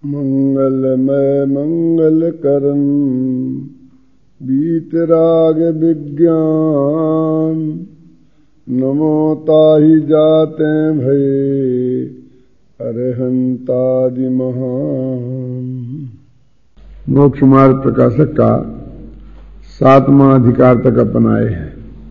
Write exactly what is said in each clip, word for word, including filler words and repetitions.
मंगलमय मंगल करन बीतराग विज्ञान, नमो ताहि जाते भये अरहंतादि महान। मोक्ष मार्ग प्रकाशक का सातवां अधिकार तक अपनाए हैं।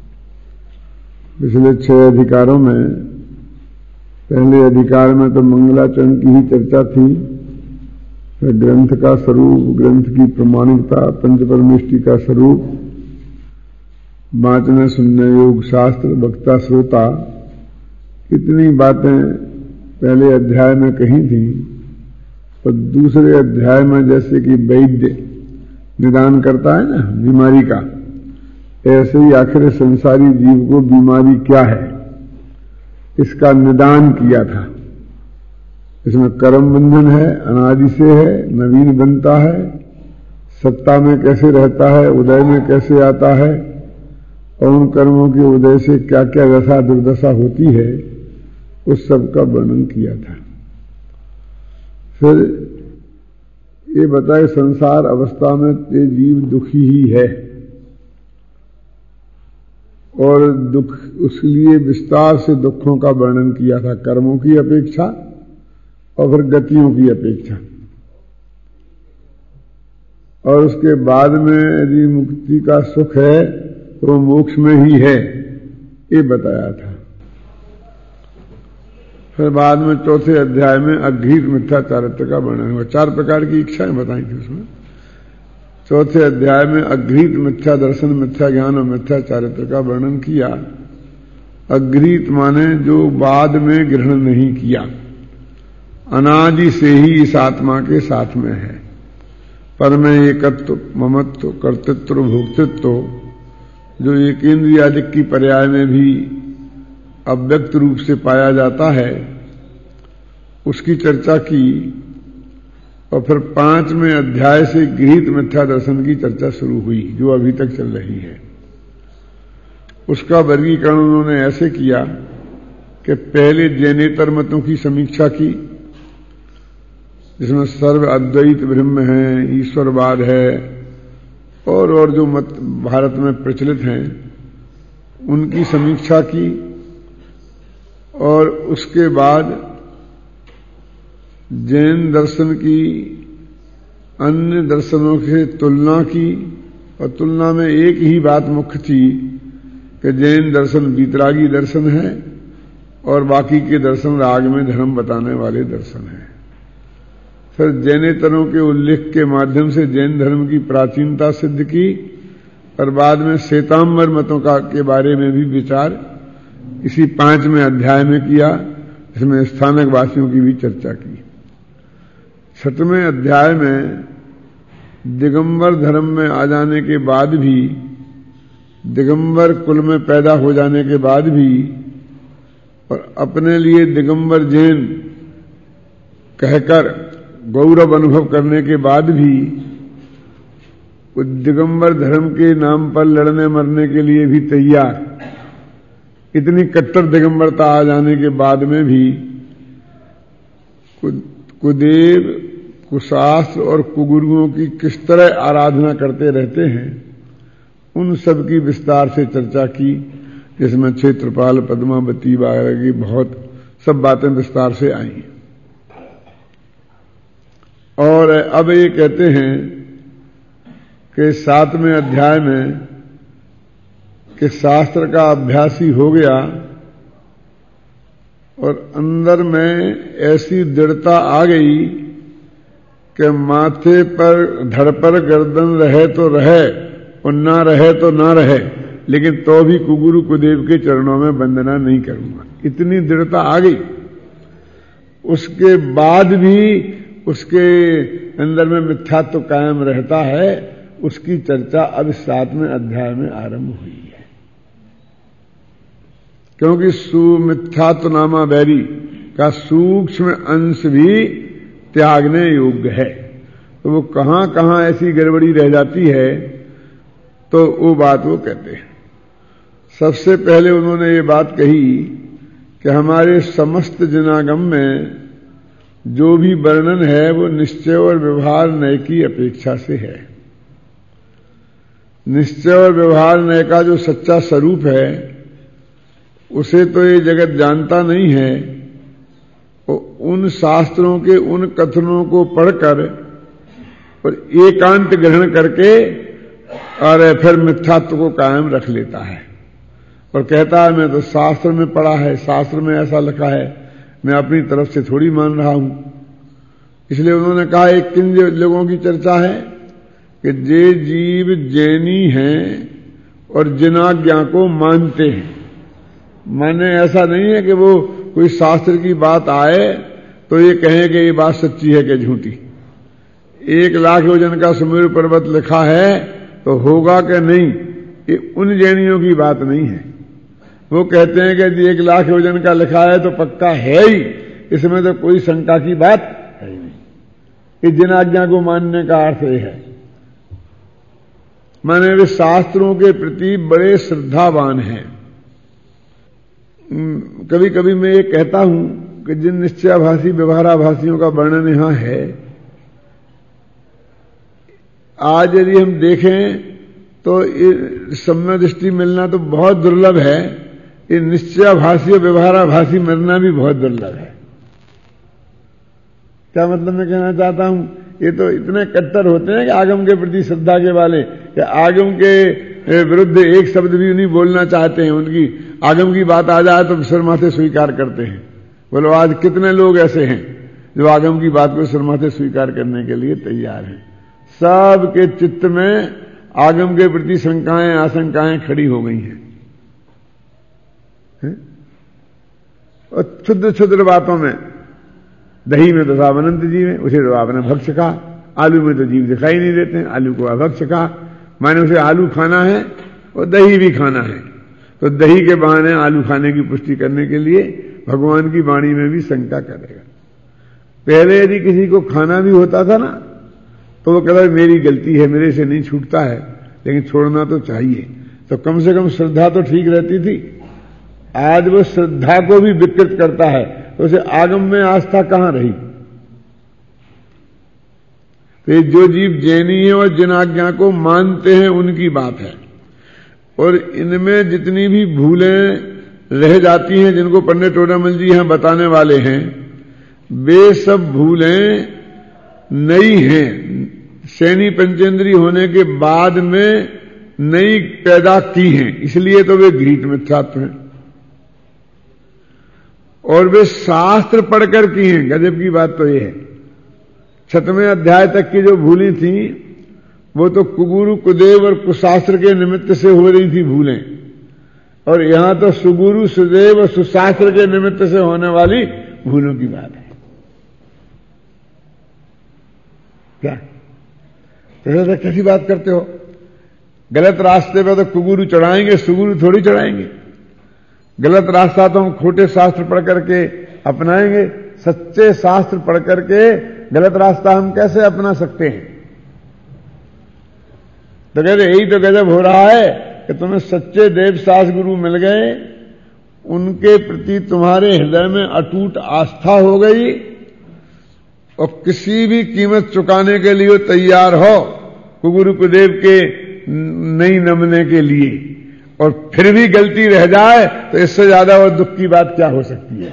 पिछले छह अधिकारों में पहले अधिकार में तो मंगलाचरण की ही चर्चा थी, फिर ग्रंथ का स्वरूप, ग्रंथ की प्रमाणिकता, पंच परमेष्टि का स्वरूप, बांचने सुनने योग शास्त्र, वक्ता श्रोता, इतनी बातें पहले अध्याय में कही थी। और दूसरे अध्याय में जैसे कि वैद्य निदान करता है ना बीमारी का, ऐसे ही आखिर संसारी जीव को बीमारी क्या है इसका निदान किया था। इसमें कर्म बंधन है, अनादि से है, नवीन बनता है, सत्ता में कैसे रहता है, उदय में कैसे आता है, और उन कर्मों के उदय से क्या क्या दशा दुर्दशा होती है, उस सब का वर्णन किया था। फिर ये बताए संसार अवस्था में ये जीव दुखी ही है, और दुख उसके लिए विस्तार से दुखों का वर्णन किया था, कर्मों की अपेक्षा और फिर गतियों की अपेक्षा। और उसके बाद में यदि मुक्ति का सुख है तो मोक्ष में ही है, ये बताया था। फिर बाद में चौथे अध्याय में अघृत मिथ्या चारित्र का वर्णन हुआ। चार प्रकार की इच्छाएं बताई थी उसमें। चौथे अध्याय में अघृत मिथ्या दर्शन, मिथ्या ज्ञान और मिथ्या चारित्र का वर्णन किया। अघृत माने जो बाद में ग्रहण नहीं किया, अनादि से ही इस आत्मा के साथ में है। पर में एकत्व, ममत्व, कर्तृत्व, भोक्तृत्व जो एक इंद्रियादि की पर्याय में भी अव्यक्त रूप से पाया जाता है, उसकी चर्चा की। और फिर पांचवें अध्याय से गृहीत मिथ्या दर्शन की चर्चा शुरू हुई, जो अभी तक चल रही है। उसका वर्गीकरण उन्होंने ऐसे किया कि पहले जैनेतर मतों की समीक्षा की, जिसमें सर्व अद्वैत ब्रह्म है, ईश्वरवाद है, और और जो मत भारत में प्रचलित हैं उनकी समीक्षा की। और उसके बाद जैन दर्शन की अन्य दर्शनों से तुलना की, और तुलना में एक ही बात मुख्य थी कि जैन दर्शन वीतरागी दर्शन है और बाकी के दर्शन राग में धर्म बताने वाले दर्शन हैं। फिर जैनेतरों के उल्लेख के माध्यम से जैन धर्म की प्राचीनता सिद्ध की, और बाद में श्वेतांबर मतों का के बारे में भी विचार इसी पांचवें अध्याय में किया, इसमें स्थानक वासियों की भी चर्चा की। छठवें अध्याय में दिगंबर धर्म में आ जाने के बाद भी, दिगंबर कुल में पैदा हो जाने के बाद भी, और अपने लिए दिगंबर जैन कहकर गौरव अनुभव करने के बाद भी, दिगंबर धर्म के नाम पर लड़ने मरने के लिए भी तैयार, इतनी कट्टर दिगंबरता आ जाने के बाद में भी कुदेव, कुशास्त्र और कुगुरुओं की किस तरह आराधना करते रहते हैं, उन सब की विस्तार से चर्चा की, जिसमें क्षेत्रपाल, पद्मावती वगैरह की बहुत सब बातें विस्तार से आई। और अब ये कहते हैं कि सातवें अध्याय में कि शास्त्र का अभ्यासी हो गया और अंदर में ऐसी दृढ़ता आ गई कि माथे पर, धड़ पर गर्दन रहे तो रहे और ना रहे तो ना रहे, लेकिन तो भी कुगुरु कुदेव के चरणों में वंदना नहीं करूंगा, इतनी दृढ़ता आ गई। उसके बाद भी उसके अंदर में मिथ्यात्व कायम रहता है, उसकी चर्चा अब सातवें अध्याय में आरंभ हुई है। क्योंकि सुमिथ्यात्व नामा बैरी का सूक्ष्म अंश भी त्यागने योग्य है, तो वो कहां कहां ऐसी गड़बड़ी रह जाती है, तो वो बात वो कहते हैं। सबसे पहले उन्होंने ये बात कही कि हमारे समस्त जनागम में जो भी वर्णन है वो निश्चय और व्यवहार नय की अपेक्षा से है। निश्चय और व्यवहार नय का जो सच्चा स्वरूप है उसे तो ये जगत जानता नहीं है। उन शास्त्रों के उन कथनों को पढ़कर और एकांत ग्रहण करके और फिर मिथ्यात्व को कायम रख लेता है और कहता है मैं तो शास्त्र में पढ़ा है, शास्त्र में ऐसा लिखा है, मैं अपनी तरफ से थोड़ी मान रहा हूं। इसलिए उन्होंने कहा एक किन लोगों की चर्चा है कि जे जीव जैनी हैं और जिनाज्ञा को मानते हैं। माने ऐसा नहीं है कि वो कोई शास्त्र की बात आए तो ये कहें कि ये बात सच्ची है कि झूठी। एक लाख योजन का सुमेरु पर्वत लिखा है तो होगा कि नहीं, ये उन जैनियों की बात नहीं है। वो कहते हैं कि एक लाख योजन का लिखा है तो पक्का है ही, इसमें तो कोई शंका की बात है ही नहीं। ये जिन आज्ञा को मानने का अर्थ यह है, माने वे शास्त्रों के प्रति बड़े श्रद्धावान हैं। कभी कभी मैं ये कहता हूं कि जिन निश्चयाभासी व्यवहाराभासियों का वर्णन यहां है, आज यदि हम देखें तो सम्य दृष्टि मिलना तो बहुत दुर्लभ है, ये निश्चयाभासी और व्यवहाराभासी मिलना भी बहुत दुर्लभ है। क्या मतलब मैं कहना चाहता हूं, ये तो इतने कट्टर होते हैं कि आगम के प्रति श्रद्धा के वाले, कि आगम के विरुद्ध एक शब्द भी नहीं बोलना चाहते हैं। उनकी आगम की बात आ जाए तो सिर माथे स्वीकार करते हैं। बोलो आज कितने लोग ऐसे हैं जो आगम की बात को सिर माथे स्वीकार करने के लिए तैयार हैं। सबके चित्त में आगम के प्रति शंकाएं आशंकाएं खड़ी हो गई हैं, है? और क्षुद्र क्षुद्र बातों में, दही में तो साहब अनंत जीव है, उसे तो आपने भक्ष कहा। आलू में तो जीव दिखाई नहीं देते हैं, आलू को अभक्ष कहा। माने उसे आलू खाना है और दही भी खाना है, तो दही के बहाने आलू खाने की पुष्टि करने के लिए भगवान की वाणी में भी शंका करेगा। पहले यदि किसी को खाना भी होता था ना तो वो कहता मेरी गलती है, मेरे से नहीं छूटता है, लेकिन छोड़ना तो चाहिए, तो कम से कम श्रद्धा तो ठीक रहती थी। आज वो श्रद्धा को भी विकृत करता है, तो उसे आगम में आस्था कहां रही। तो ये जो जीव जैनी है और जिन आज्ञा को मानते हैं उनकी बात है। और इनमें जितनी भी भूलें रह जाती हैं, जिनको पंडित टोडामल जी यहां बताने वाले हैं, वे सब भूलें नई हैं, सैनी पंचेंद्री होने के बाद में नई पैदा की हैं, इसलिए तो वे घृत मिथ्यात्व हैं। और वे शास्त्र पढ़कर की हैं। गजब की बात तो ये है, छठवें अध्याय तक की जो भूलें थी वो तो कुगुरु कुदेव और कुशास्त्र के निमित्त से हो रही थी भूलें, और यहां तो सुगुरु सुदेव और सुशास्त्र के निमित्त से होने वाली भूलों की बात है। क्या तो कैसी बात करते हो? गलत रास्ते पे तो कुगुरु चढ़ाएंगे, सुगुरु थोड़ी चढ़ाएंगे। गलत रास्ता तो हम खोटे शास्त्र पढ़ करके अपनाएंगे, सच्चे शास्त्र पढ़ करके गलत रास्ता हम कैसे अपना सकते हैं? तो कहते यही तो गजब हो रहा है कि तुम्हें सच्चे देव सास गुरु मिल गए, उनके प्रति तुम्हारे हृदय में अटूट आस्था हो गई और किसी भी कीमत चुकाने के लिए तैयार हो कुगुरु कुदेव के नहीं नमने के लिए, और फिर भी गलती रह जाए तो इससे ज्यादा और दुख की बात क्या हो सकती है,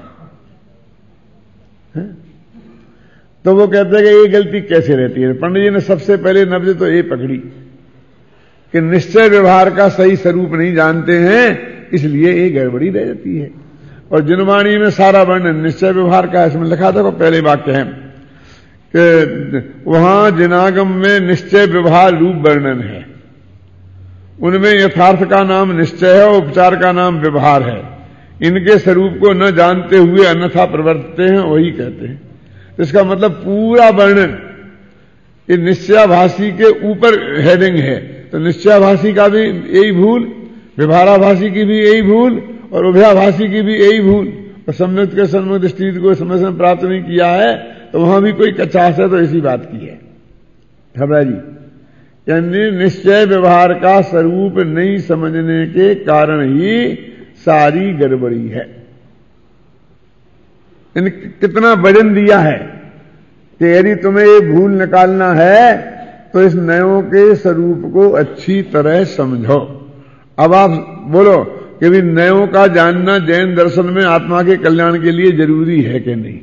है? तो वो कहते हैं कि ये गलती कैसे रहती है। पंडित जी ने सबसे पहले नब्ज तो ये पकड़ी कि निश्चय व्यवहार का सही स्वरूप नहीं जानते हैं, इसलिए ये गड़बड़ी रह जाती है। और जिनवाणी में सारा वर्णन निश्चय व्यवहार का इसमें लिखा था, पहले वाक्य है कि वहां जिनागम में निश्चय व्यवहार रूप वर्णन है, उनमें यथार्थ का नाम निश्चय है, उपचार का नाम व्यवहार है। इनके स्वरूप को न जानते हुए अन्यथा प्रवर्तते हैं, वही कहते हैं। इसका मतलब पूरा वर्णन ये निश्चयाभासी के ऊपर हेडिंग है, तो निश्चयाभासी का भी यही भूल, व्यवहाराभासी की भी यही भूल, और उभयाभासी की भी यही भूल, और सम्यक के सन्मुख दृष्टि को समय से प्राप्त नहीं किया है, तो वहां भी कोई कचास है तो इसी बात की है। खबरा जी, यानी निश्चय व्यवहार का स्वरूप नहीं समझने के कारण ही सारी गड़बड़ी है। इन कितना वजन दिया है कि यदि तुम्हें ये भूल निकालना है तो इस नयों के स्वरूप को अच्छी तरह समझो। अब आप बोलो कि भी नयों का जानना जैन दर्शन में आत्मा के कल्याण के लिए जरूरी है कि नहीं?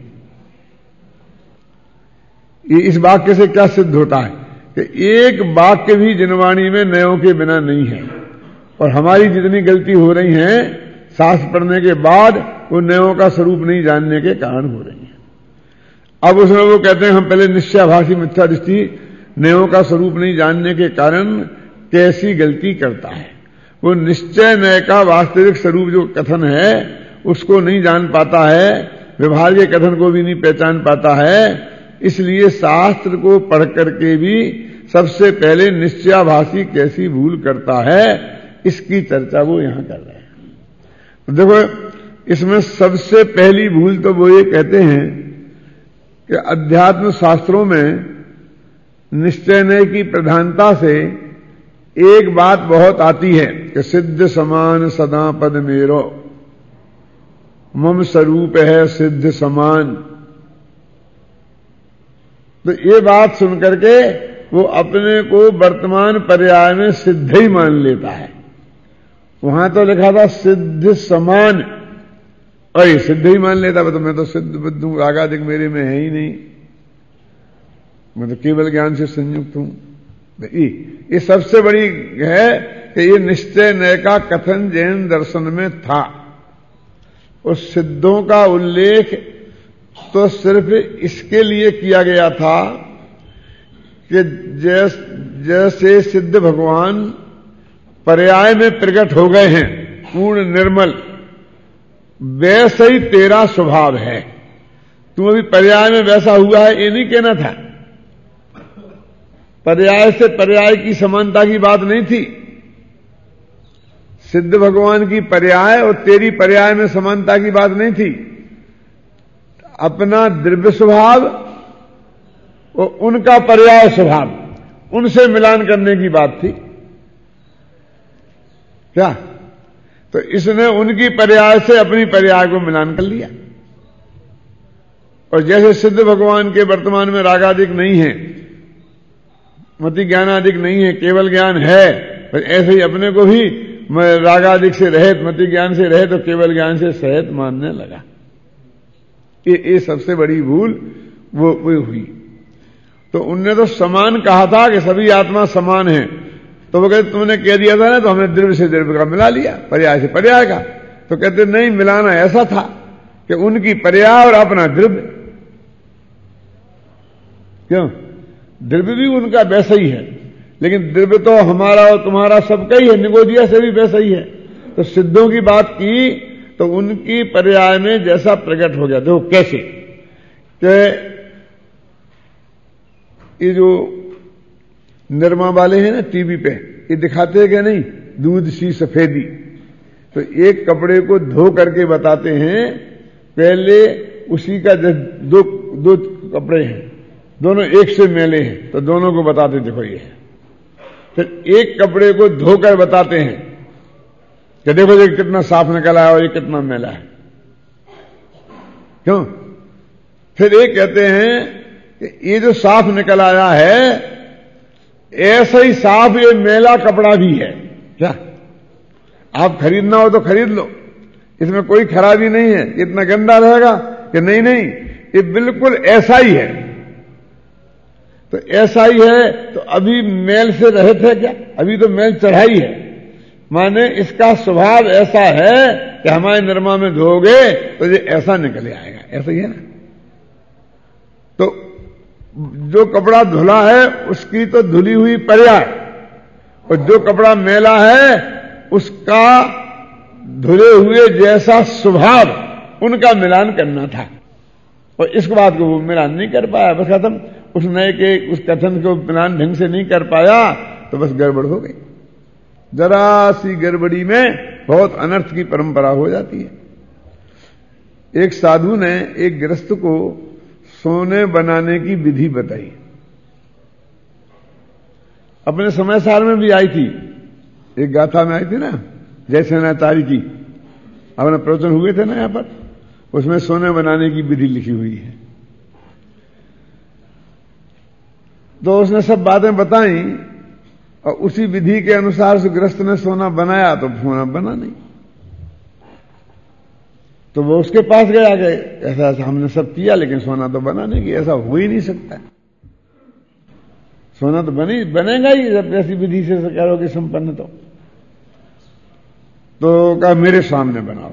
ये इस वाक्य से क्या सिद्ध होता है कि एक वाक्य भी जिनवाणी में नयों के बिना नहीं है, और हमारी जितनी गलती हो रही है शास्त्र पढ़ने के बाद वो नयों का स्वरूप नहीं जानने के कारण हो रही है। अब उसमें वो कहते हैं हम पहले निश्चयाभासी मिथ्या दृष्टि नयों का स्वरूप नहीं जानने के कारण कैसी गलती करता है। वो निश्चय नय का वास्तविक स्वरूप जो कथन है उसको नहीं जान पाता है, व्यवहार के कथन को भी नहीं पहचान पाता है। इसलिए शास्त्र को पढ़ करके भी सबसे पहले निश्चयाभासी कैसी भूल करता है इसकी चर्चा वो यहां कर रहे हैं। तो देखो इसमें सबसे पहली भूल तो वो ये कहते हैं कि अध्यात्म शास्त्रों में निश्चय नय की प्रधानता से एक बात बहुत आती है कि सिद्ध समान सदा पद मेरो, मम स्वरूप है सिद्ध समान। तो ये बात सुनकर के वो अपने को वर्तमान पर्याय में सिद्ध ही मान लेता है। वहां तो लिखा था सिद्ध समान, और ये सिद्ध ही मान लेता, तो मैं तो सिद्ध बुद्ध हूं, रागादिक मेरे में है ही नहीं, मैं तो केवल ज्ञान से संयुक्त हूं। ये सबसे बड़ी है कि ये निश्चय नय का कथन जैन दर्शन में था। उस सिद्धों का उल्लेख तो सिर्फ इसके लिए किया गया था कि जैस, जैसे सिद्ध भगवान पर्याय में प्रकट हो गए हैं पूर्ण निर्मल, वैसे ही तेरा स्वभाव है। तुम अभी पर्याय में वैसा हुआ है ये नहीं कहना था। पर्याय से पर्याय की समानता की बात नहीं थी। सिद्ध भगवान की पर्याय और तेरी पर्याय में समानता की बात नहीं थी। अपना द्रव्य स्वभाव और उनका पर्याय स्वभाव, उनसे मिलान करने की बात थी क्या? तो इसने उनकी पर्याय से अपनी पर्याय को मिलान कर लिया। और जैसे सिद्ध भगवान के वर्तमान में रागादिक नहीं है, मति ज्ञानादिक नहीं है, केवल ज्ञान है, पर ऐसे ही अपने को भी रागादिक से रहित, मति ज्ञान से रहित और केवल ज्ञान से सहित मानने लगा। ये, ये सबसे बड़ी भूल वो, वो हुई। तो उनने तो समान कहा था कि सभी आत्मा समान है, तो वो कहते तुमने कह दिया था ना, तो हमने द्रव्य से द्रव्य का मिला लिया, पर्याय से पर्याय का। तो कहते नहीं, मिलाना ऐसा था कि उनकी पर्याय और अपना द्रव्य। क्यों? द्रव्य भी उनका वैसा ही है, लेकिन द्रव्य तो हमारा और तुम्हारा सबका ही है, निगोदिया से भी वैसा ही है। तो सिद्धों की बात की तो उनकी पर्याय में जैसा प्रकट हो गया। देखो कैसे कि ये जो निरमा वाले हैं ना टीवी पे, ये दिखाते हैं क्या नहीं, दूध सी सफेदी। तो एक कपड़े को धो करके बताते हैं, पहले उसी का दो दो कपड़े हैं, दोनों एक से मैले हैं, तो दोनों को बताते देखो ये है। फिर एक कपड़े को धोकर बताते हैं कि देखो ये कितना साफ निकला है और ये कितना मैला है। क्यों? फिर एक कहते हैं कि ये जो साफ निकल आया है ऐसा ही साफ ये मैला कपड़ा भी है। क्या आप खरीदना हो तो खरीद लो, इसमें कोई खराबी नहीं है। इतना गंदा रहेगा कि नहीं नहीं, ये बिल्कुल ऐसा ही है। तो ऐसा ही है तो अभी मैल से रहित है क्या? अभी तो मैल चढ़ाई है, माने इसका स्वभाव ऐसा है कि हमारे निरमा में धोगे तो ये ऐसा निकले आएगा। ऐसा ही है ना। तो जो कपड़ा धुला है उसकी तो धुली हुई पर्याय, और जो कपड़ा मैला है उसका धुले हुए जैसा स्वभाव, उनका मिलान करना था। और इस बात को वो मिलान नहीं कर पाया, बस खत्म। उस नए के उस कथन को मिलान ढंग से नहीं कर पाया तो बस गड़बड़ हो गई। जरा सी गड़बड़ी में बहुत अनर्थ की परंपरा हो जाती है। एक साधु ने एक गृहस्थ को सोने बनाने की विधि बताई। अपने समय सार में भी आई थी, एक गाथा में आई थी ना, जयसेनाचार्य की, अपने प्रवचन हुए थे ना यहां पर। उसमें सोने बनाने की विधि लिखी हुई है। तो उसने सब बातें बताई और उसी विधि के अनुसार से गृहस्थ ने सोना बनाया तो सोना बना नहीं। तो वो उसके पास गया गए ऐसा ऐसा हमने सब किया लेकिन सोना तो बना नहीं, कि ऐसा हो ही नहीं सकता। सोना तो बनी बनेगा ही जब ऐसी विधि से करोगे संपन्न। तो तो कहा मेरे सामने बनाओ।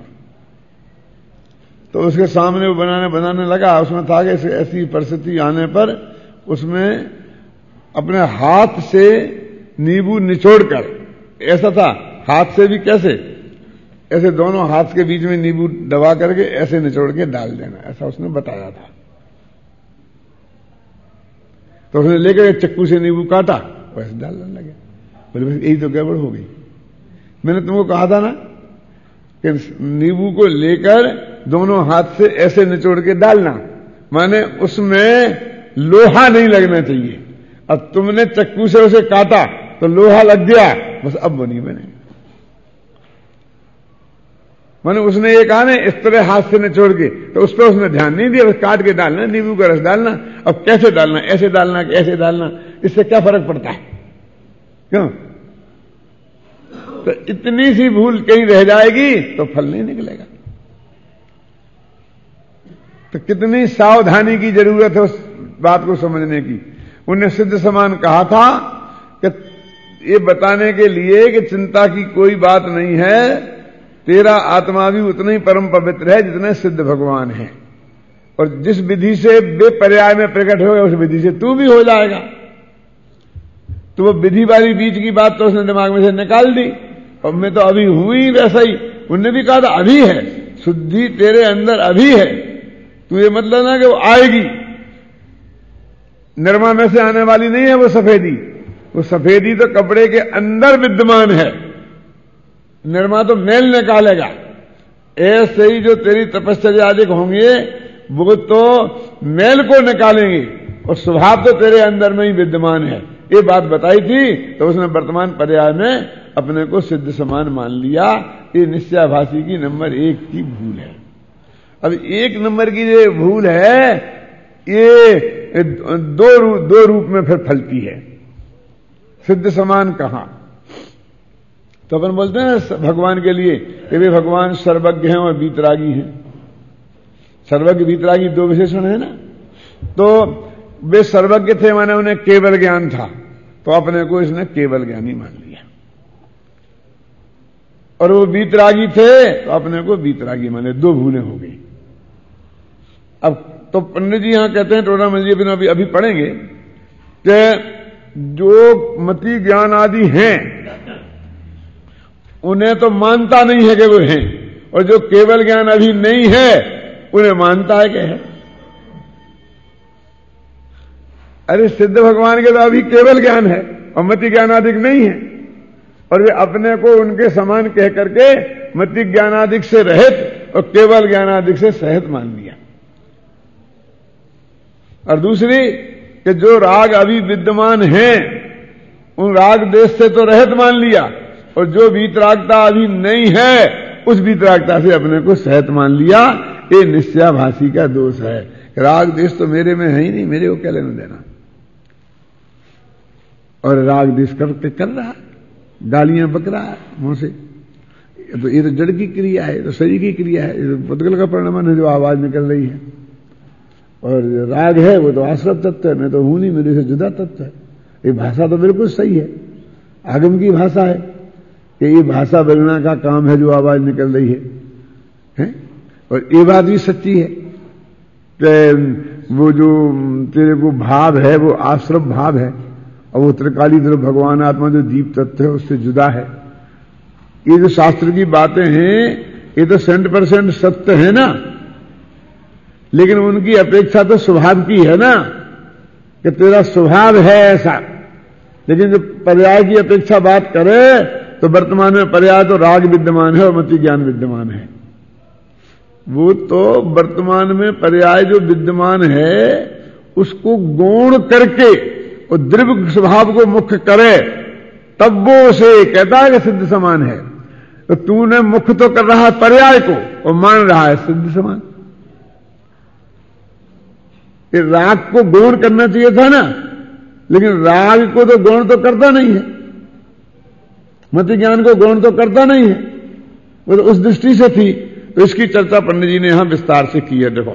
तो उसके सामने वो बनाने बनाने लगा। उसमें था कि ऐसी परिस्थिति आने पर उसमें अपने हाथ से नींबू निचोड़कर, ऐसा था हाथ से भी कैसे, ऐसे दोनों हाथ के बीच में नींबू दबा करके ऐसे निचोड़ के डाल देना, ऐसा उसने बताया था। तो उसने लेकर चक्कू से नींबू काटा, वैसे डालने लगे। बोले बस यही तो गड़बड़ हो गई। मैंने तुमको कहा था ना कि नींबू को लेकर दोनों हाथ से ऐसे निचोड़ के डालना, माने उसमें लोहा नहीं लगना चाहिए। अब तुमने चक्कू से उसे काटा तो लोहा लग गया, बस अब वो नहीं बने। माने उसने ये कहा ना इस तरह हाथ से निचोड़ के, तो उस पर उसने ध्यान नहीं दिया, बस काट के डालना, नींबू का रस डालना। अब कैसे डालना, ऐसे डालना कि ऐसे डालना, इससे क्या फर्क पड़ता है? क्यों? तो इतनी सी भूल कहीं रह जाएगी तो फल नहीं निकलेगा। तो कितनी सावधानी की जरूरत है उस बात को समझने की। उन्हें सिद्ध समान कहा था कि ये बताने के लिए कि चिंता की कोई बात नहीं है, तेरा आत्मा भी उतना ही परम पवित्र है जितने सिद्ध भगवान है, और जिस विधि से बेपर्याय में प्रकट होगा उस विधि से तू भी हो जाएगा। तो वो विधि वाली बीच की बात तो उसने दिमाग में से निकाल दी, और मैं तो अभी हुई वैसा ही। उनने भी कहा था अभी है, शुद्धि तेरे अंदर अभी है, तू ये मतलब ना कि वो आएगी। निर्मा में से आने वाली नहीं है वो सफेदी, वो सफेदी तो कपड़े के अंदर विद्यमान है। निर्मा तो मेल निकालेगा। ऐसे ही जो तेरी तपश्चर्या आदि होंगे वो तो मेल को निकालेंगे, और स्वभाव तो तेरे अंदर में ही विद्यमान है। ये बात बताई थी तो उसने वर्तमान पर्याय में अपने को सिद्ध समान मान लिया। ये निश्चयाभासी की नंबर एक की भूल है। अब एक नंबर की जो भूल है ये दो रूप दो रूप में फिर फलती है। सिद्ध समान कहां? तो अपन बोलते हैं भगवान के लिए कि वे भगवान सर्वज्ञ हैं और वीतरागी हैं। सर्वज्ञ वीतरागी दो विशेषण है ना। तो वे सर्वज्ञ थे माने उन्हें केवल ज्ञान था, तो अपने को इसने केवल ज्ञानी मान लिया। और वो वीतरागी थे तो अपने को वीतरागी माने। दो भूलें हो गई। अब तो पंडित जी यहां कहते हैं, टोना मंजी अभी अभी पढ़ेंगे कि जो मति ज्ञान आदि हैं उन्हें तो मानता नहीं है कि वो हैं, और जो केवल ज्ञान अभी नहीं है उन्हें मानता है कि है। अरे सिद्ध भगवान के तो अभी केवल ज्ञान है और मति ज्ञानादिक नहीं है, और वे अपने को उनके समान कह करके मति ज्ञानादिक से रहित और केवल ज्ञानादिक से सहित मान लिया। और दूसरी कि जो राग अभी विद्यमान हैं उन राग देश से तो रहित मान लिया, और जो वीतरागता अभी नहीं है उस वीतरागता से अपने को सहित मान लिया। ये निश्चयाभासी का दोष है। राग देश तो मेरे में है ही नहीं, मेरे को क्या लेना देना। और राग देश करके कर रहा, गालियां बक रहा है मुंह से। तो ये तो जड़ की क्रिया है, तो शरीर की क्रिया है, ये तो पुद्गल का परिणाम है जो आवाज निकल रही है। और राग है वो तो आश्रव तत्व है, मैं तो हूं नहीं, मेरे से जुदा तत्व है। ये भाषा तो बिल्कुल सही है, आगम की भाषा है कि ये भाषा बोलना का काम है जो आवाज निकल रही है, है? और ये बात भी सच्ची है कि वो जो तेरे को भाव है वो आश्रव भाव है, और वो त्रिकाली द्रव्य भगवान आत्मा जो दीप तत्व है उससे जुदा है। ये जो शास्त्र की बातें हैं ये तो सेंट परसेंट सत्य है ना, लेकिन उनकी अपेक्षा तो स्वभाव की है ना, कि तेरा स्वभाव है ऐसा। लेकिन जो पर्याय की अपेक्षा बात करे तो वर्तमान में पर्याय तो राग विद्यमान है और मति ज्ञान विद्यमान है। वो तो वर्तमान में पर्याय जो विद्यमान है उसको गौण करके और द्रव्य स्वभाव को मुख्य करे, तब वो उसे कहता है कि सिद्ध समान है। तो तूने मुख्य तो कर रहा है पर्याय को और मान रहा है सिद्ध समान। ये राग को गौण करना चाहिए था ना, लेकिन राग को तो गौण तो करता नहीं है, मति ज्ञान को गौण तो करता नहीं है, वो तो उस दृष्टि से थी। तो इसकी चर्चा पंडित जी ने यहां विस्तार से की है। देखो,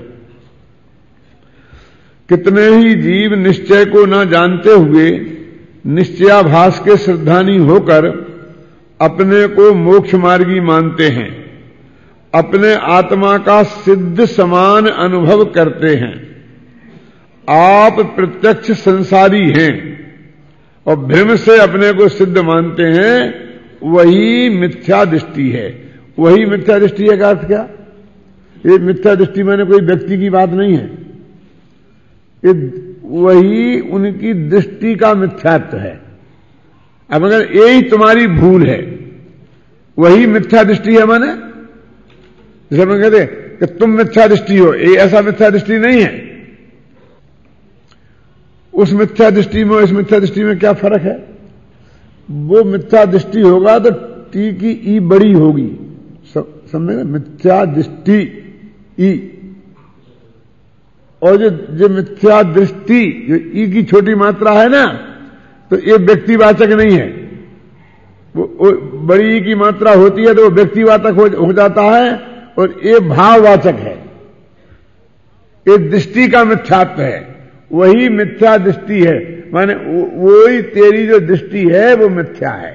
कितने ही जीव निश्चय को न जानते हुए निश्चयाभास के श्रद्धानी होकर अपने को मोक्ष मार्गी मानते हैं, अपने आत्मा का सिद्ध समान अनुभव करते हैं। आप प्रत्यक्ष संसारी हैं और भ्रम से अपने को सिद्ध मानते हैं, वही मिथ्या दृष्टि है। वही मिथ्या दृष्टि है का अर्थ क्या? ये मिथ्या दृष्टि मैंने कोई व्यक्ति की बात नहीं है, ये वही उनकी दृष्टि का मिथ्यात्व है। अब अगर यही तुम्हारी भूल है, वही मिथ्या दृष्टि है। माने जैसे हम कहते कि तुम मिथ्या दृष्टि हो, ये ऐसा मिथ्या दृष्टि नहीं है। उस मिथ्या दृष्टि में इस मिथ्या दृष्टि में क्या फर्क है? वो मिथ्या दृष्टि होगा तो टी की ई बड़ी होगी, समझे ना? मिथ्या दृष्टि ई, और जो जो मिथ्या दृष्टि जो ई की छोटी मात्रा है ना, तो ये व्यक्तिवाचक नहीं है। वो, वो बड़ी ई की मात्रा होती है तो वो व्यक्तिवाचक हो, हो जाता है, और ये भाववाचक है। ये दृष्टि का मिथ्यात्व है, वही मिथ्या दृष्टि है। माने वही तेरी जो दृष्टि है वो मिथ्या है।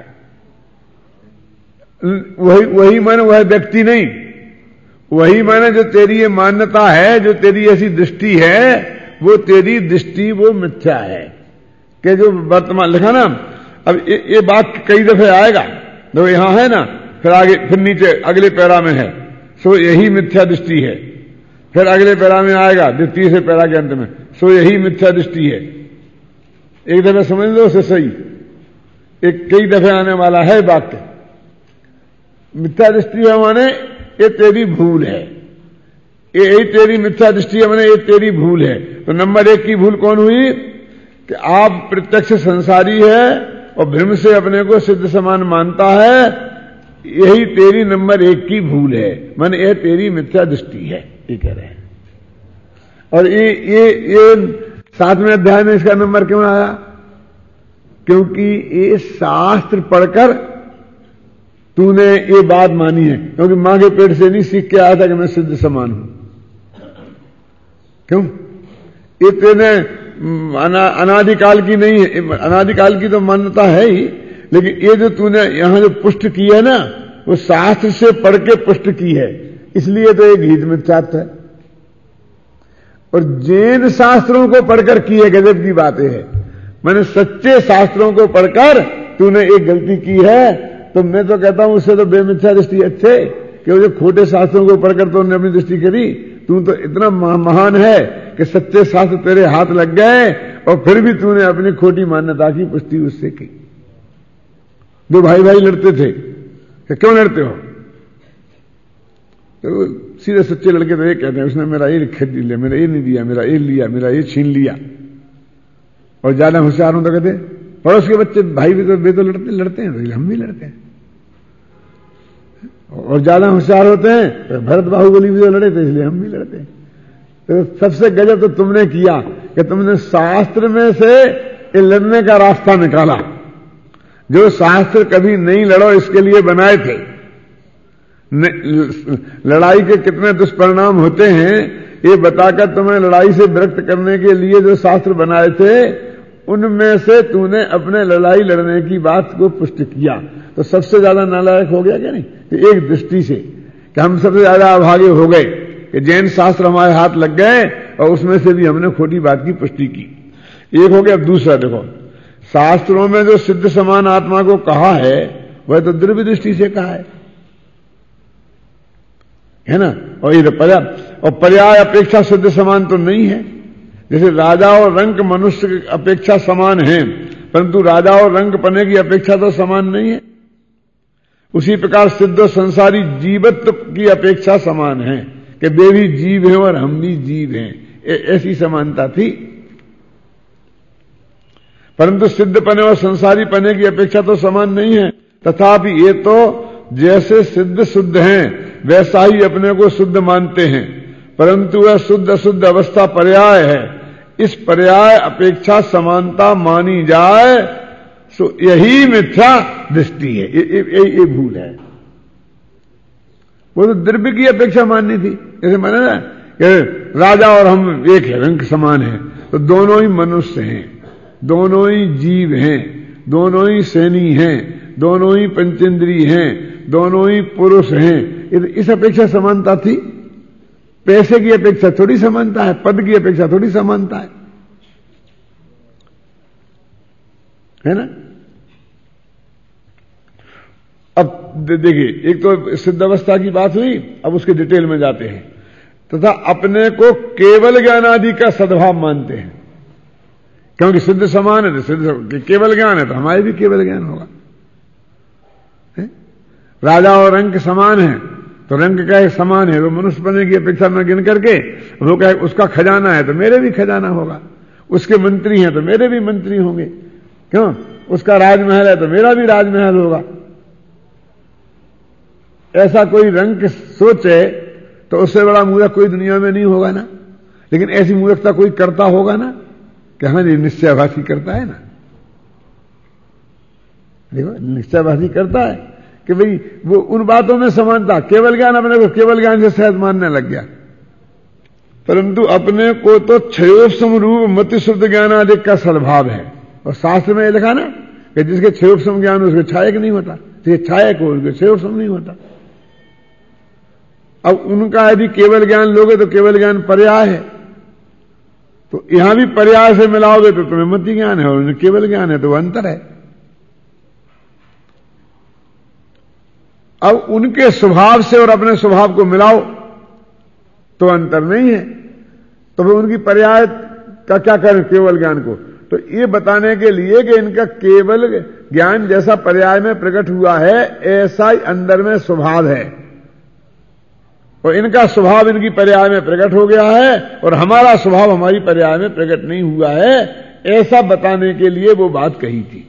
वही वही माने वह व्यक्ति नहीं, वही माने जो तेरी ये मान्यता है, जो तेरी ऐसी दृष्टि है, वो तेरी दृष्टि वो मिथ्या है। कि जो वर्तमान लिखा ना, अब ये, ये बात कई दफे आएगा, जो यहां है ना, फिर आगे फिर नीचे अगले पैरा में है, सो यही मिथ्या दृष्टि है। फिर अगले पैरा में आएगा, तीसरे पैरा के अंत में, सो यही मिथ्या दृष्टि है। एक दफे समझ लो उसे सही, एक कई दफे आने वाला है वाक्य। मिथ्या दृष्टि है माने ये तेरी भूल है, ये यही तेरी मिथ्या दृष्टि है माने ये तेरी भूल है। तो नंबर एक की भूल कौन हुई? कि आप प्रत्यक्ष संसारी है और भ्रम से अपने को सिद्ध समान मानता है, यही तेरी नंबर एक की भूल है, माने यह तेरी मिथ्या दृष्टि है, ये कह रहे हैं। और ये ये ये सातवें अध्याय में इसका नंबर क्यों आया? क्योंकि ये शास्त्र पढ़कर तूने ये बात मानी है, क्योंकि मां के पेट से नहीं सीख के आया था कि मैं सिद्ध समान हूं। क्यों? ये तेने अना, अनादिकाल की नहीं है, अनादिकाल की तो मान्यता है ही, लेकिन ये जो तूने यहां जो पुष्ट की है ना, वो शास्त्र से पढ़ के पुष्ट की है, इसलिए तो एक गीत मिथ्यात्व है। और जैन शास्त्रों को पढ़कर की है, गजब की बातें है। मैंने सच्चे शास्त्रों को पढ़कर तूने एक गलती की है, तो मैं तो कहता हूं उससे तो बेमिथ्या दृष्टि अच्छे, कि वो जो खोटे शास्त्रों को पढ़कर तो उन्होंने अपनी दृष्टि करी। तू तो इतना महान है कि सच्चे शास्त्र तेरे हाथ लग गए और फिर भी तूने अपनी खोटी मान्यता की पुष्टि उससे की। दो भाई भाई लड़ते थे कि क्यों लड़ते हो? तो सीधे सच्चे लड़के तो ये कहते हैं, उसने मेरा ये खरीद लिया, मेरा ये नहीं दिया, मेरा ये लिया, मेरा ये छीन लिया। और ज्यादा होशियार हूं तो कहते पड़ोस के बच्चे भाई भी तो वे तो लड़ते लड़ते हैं, हम भी लड़ते हैं। और ज्यादा होशियार होते हैं तो भरत बाहुबली भी तो लड़े थे, इसलिए हम भी लड़ते हैं। तो सबसे गजब तो तुमने किया कि तुमने शास्त्र में से लड़ने का रास्ता निकाला, जो शास्त्र कभी नहीं लड़ो इसके लिए बनाए थे। लड़ाई के कितने दुष्परिणाम होते हैं ये बताकर तुम्हें लड़ाई से विरक्त करने के लिए जो शास्त्र बनाए थे, उनमें से तूने अपने लड़ाई लड़ने की बात को पुष्ट किया, तो सबसे ज्यादा नालायक हो गया क्या नहीं? कि एक दृष्टि से कि हम सबसे ज्यादा अभागे हो गए कि जैन शास्त्र हमारे हाथ लग गए और उसमें से भी हमने खोटी बात की पुष्टि की। एक हो गया। अब दूसरा देखो, शास्त्रों में जो सिद्ध समान आत्मा को कहा है वह तो द्रव्य दृष्टि से कहा है, है ना? और ये पर्याय और पर्याय अपेक्षा सिद्ध समान तो नहीं है। जैसे राजा और रंक मनुष्य की अपेक्षा समान है, परंतु राजा और रंक पने की अपेक्षा तो समान नहीं है। उसी प्रकार सिद्ध और संसारी जीवत्व की अपेक्षा समान है कि वे भी जीव हैं और हम भी जीव हैं, ऐसी समानता थी। परंतु सिद्ध पने और संसारी पने की अपेक्षा तो समान नहीं है। तथापि ये तो जैसे सिद्ध शुद्ध हैं वैसा ही अपने को शुद्ध मानते हैं, परंतु वह शुद्ध अशुद्ध अवस्था पर्याय है। इस पर्याय अपेक्षा समानता मानी जाए सो यही मिथ्या दृष्टि है, ये, ये, ये भूल है। वो तो द्रव्य की अपेक्षा माननी थी। जैसे माने ना कि राजा और हम एक है, रंग समान है, तो दोनों ही मनुष्य हैं, दोनों ही जीव हैं, दोनों ही सैनी हैं, दोनों ही पंचेंद्री हैं, दोनों ही पुरुष हैं। इस अपेक्षा समानता थी। पैसे की अपेक्षा थोड़ी समानता है, पद की अपेक्षा थोड़ी समानता है, है ना। अब देखिए, एक तो सिद्ध अवस्था की बात हुई, अब उसके डिटेल में जाते हैं। तथा अपने को केवल ज्ञान आदि का सद्भाव मानते हैं, क्योंकि सिद्ध समान है तो सिद्ध केवल ज्ञान है तो हमारे भी केवल ज्ञान होगा। है? राजा और रंग समान है तो रंग का समान है, वो मनुष्य बनने की अपेक्षा न गिन करके वो कहे उसका खजाना है तो मेरे भी खजाना होगा, उसके मंत्री हैं तो मेरे भी मंत्री होंगे, क्यों, उसका राजमहल है तो मेरा भी राजमहल होगा। ऐसा कोई रंग सोचे तो उससे बड़ा मूर्ख कोई दुनिया में नहीं होगा ना। लेकिन ऐसी मूर्खता कोई करता होगा ना कि हाँ जी निश्चयभाषी करता है ना। देखो निश्चयभाषी करता है कि भाई वो उन बातों में समानता, केवल ज्ञान अपने को केवल ज्ञान से सहज मानने लग गया, परंतु अपने को तो क्षयोपम रूप मति शुद्ध ज्ञान आदि का सद्भाव है। और शास्त्र में लिखा ना कि जिसके क्षयोपम ज्ञान उसके छायक नहीं होता, जिसके छायक हो उसके क्षयोपम नहीं होता। अब उनका यदि केवल ज्ञान लोगे तो केवल ज्ञान पर्याय है, तो यहां भी पर्याय से मिलाओगे तो तुम्हें मति ज्ञान है और उन्हें केवल ज्ञान है, तो वो अंतर है। अब उनके स्वभाव से और अपने स्वभाव को मिलाओ तो अंतर नहीं है, तो फिर उनकी पर्याय का क्या करें केवल ज्ञान को, तो ये बताने के लिए कि इनका केवल ज्ञान जैसा पर्याय में प्रकट हुआ है ऐसा ही अंदर में स्वभाव है, और इनका स्वभाव इनकी पर्याय में प्रकट हो गया है और हमारा स्वभाव हमारी पर्याय में प्रकट नहीं हुआ है, ऐसा बताने के लिए वो बात कही थी।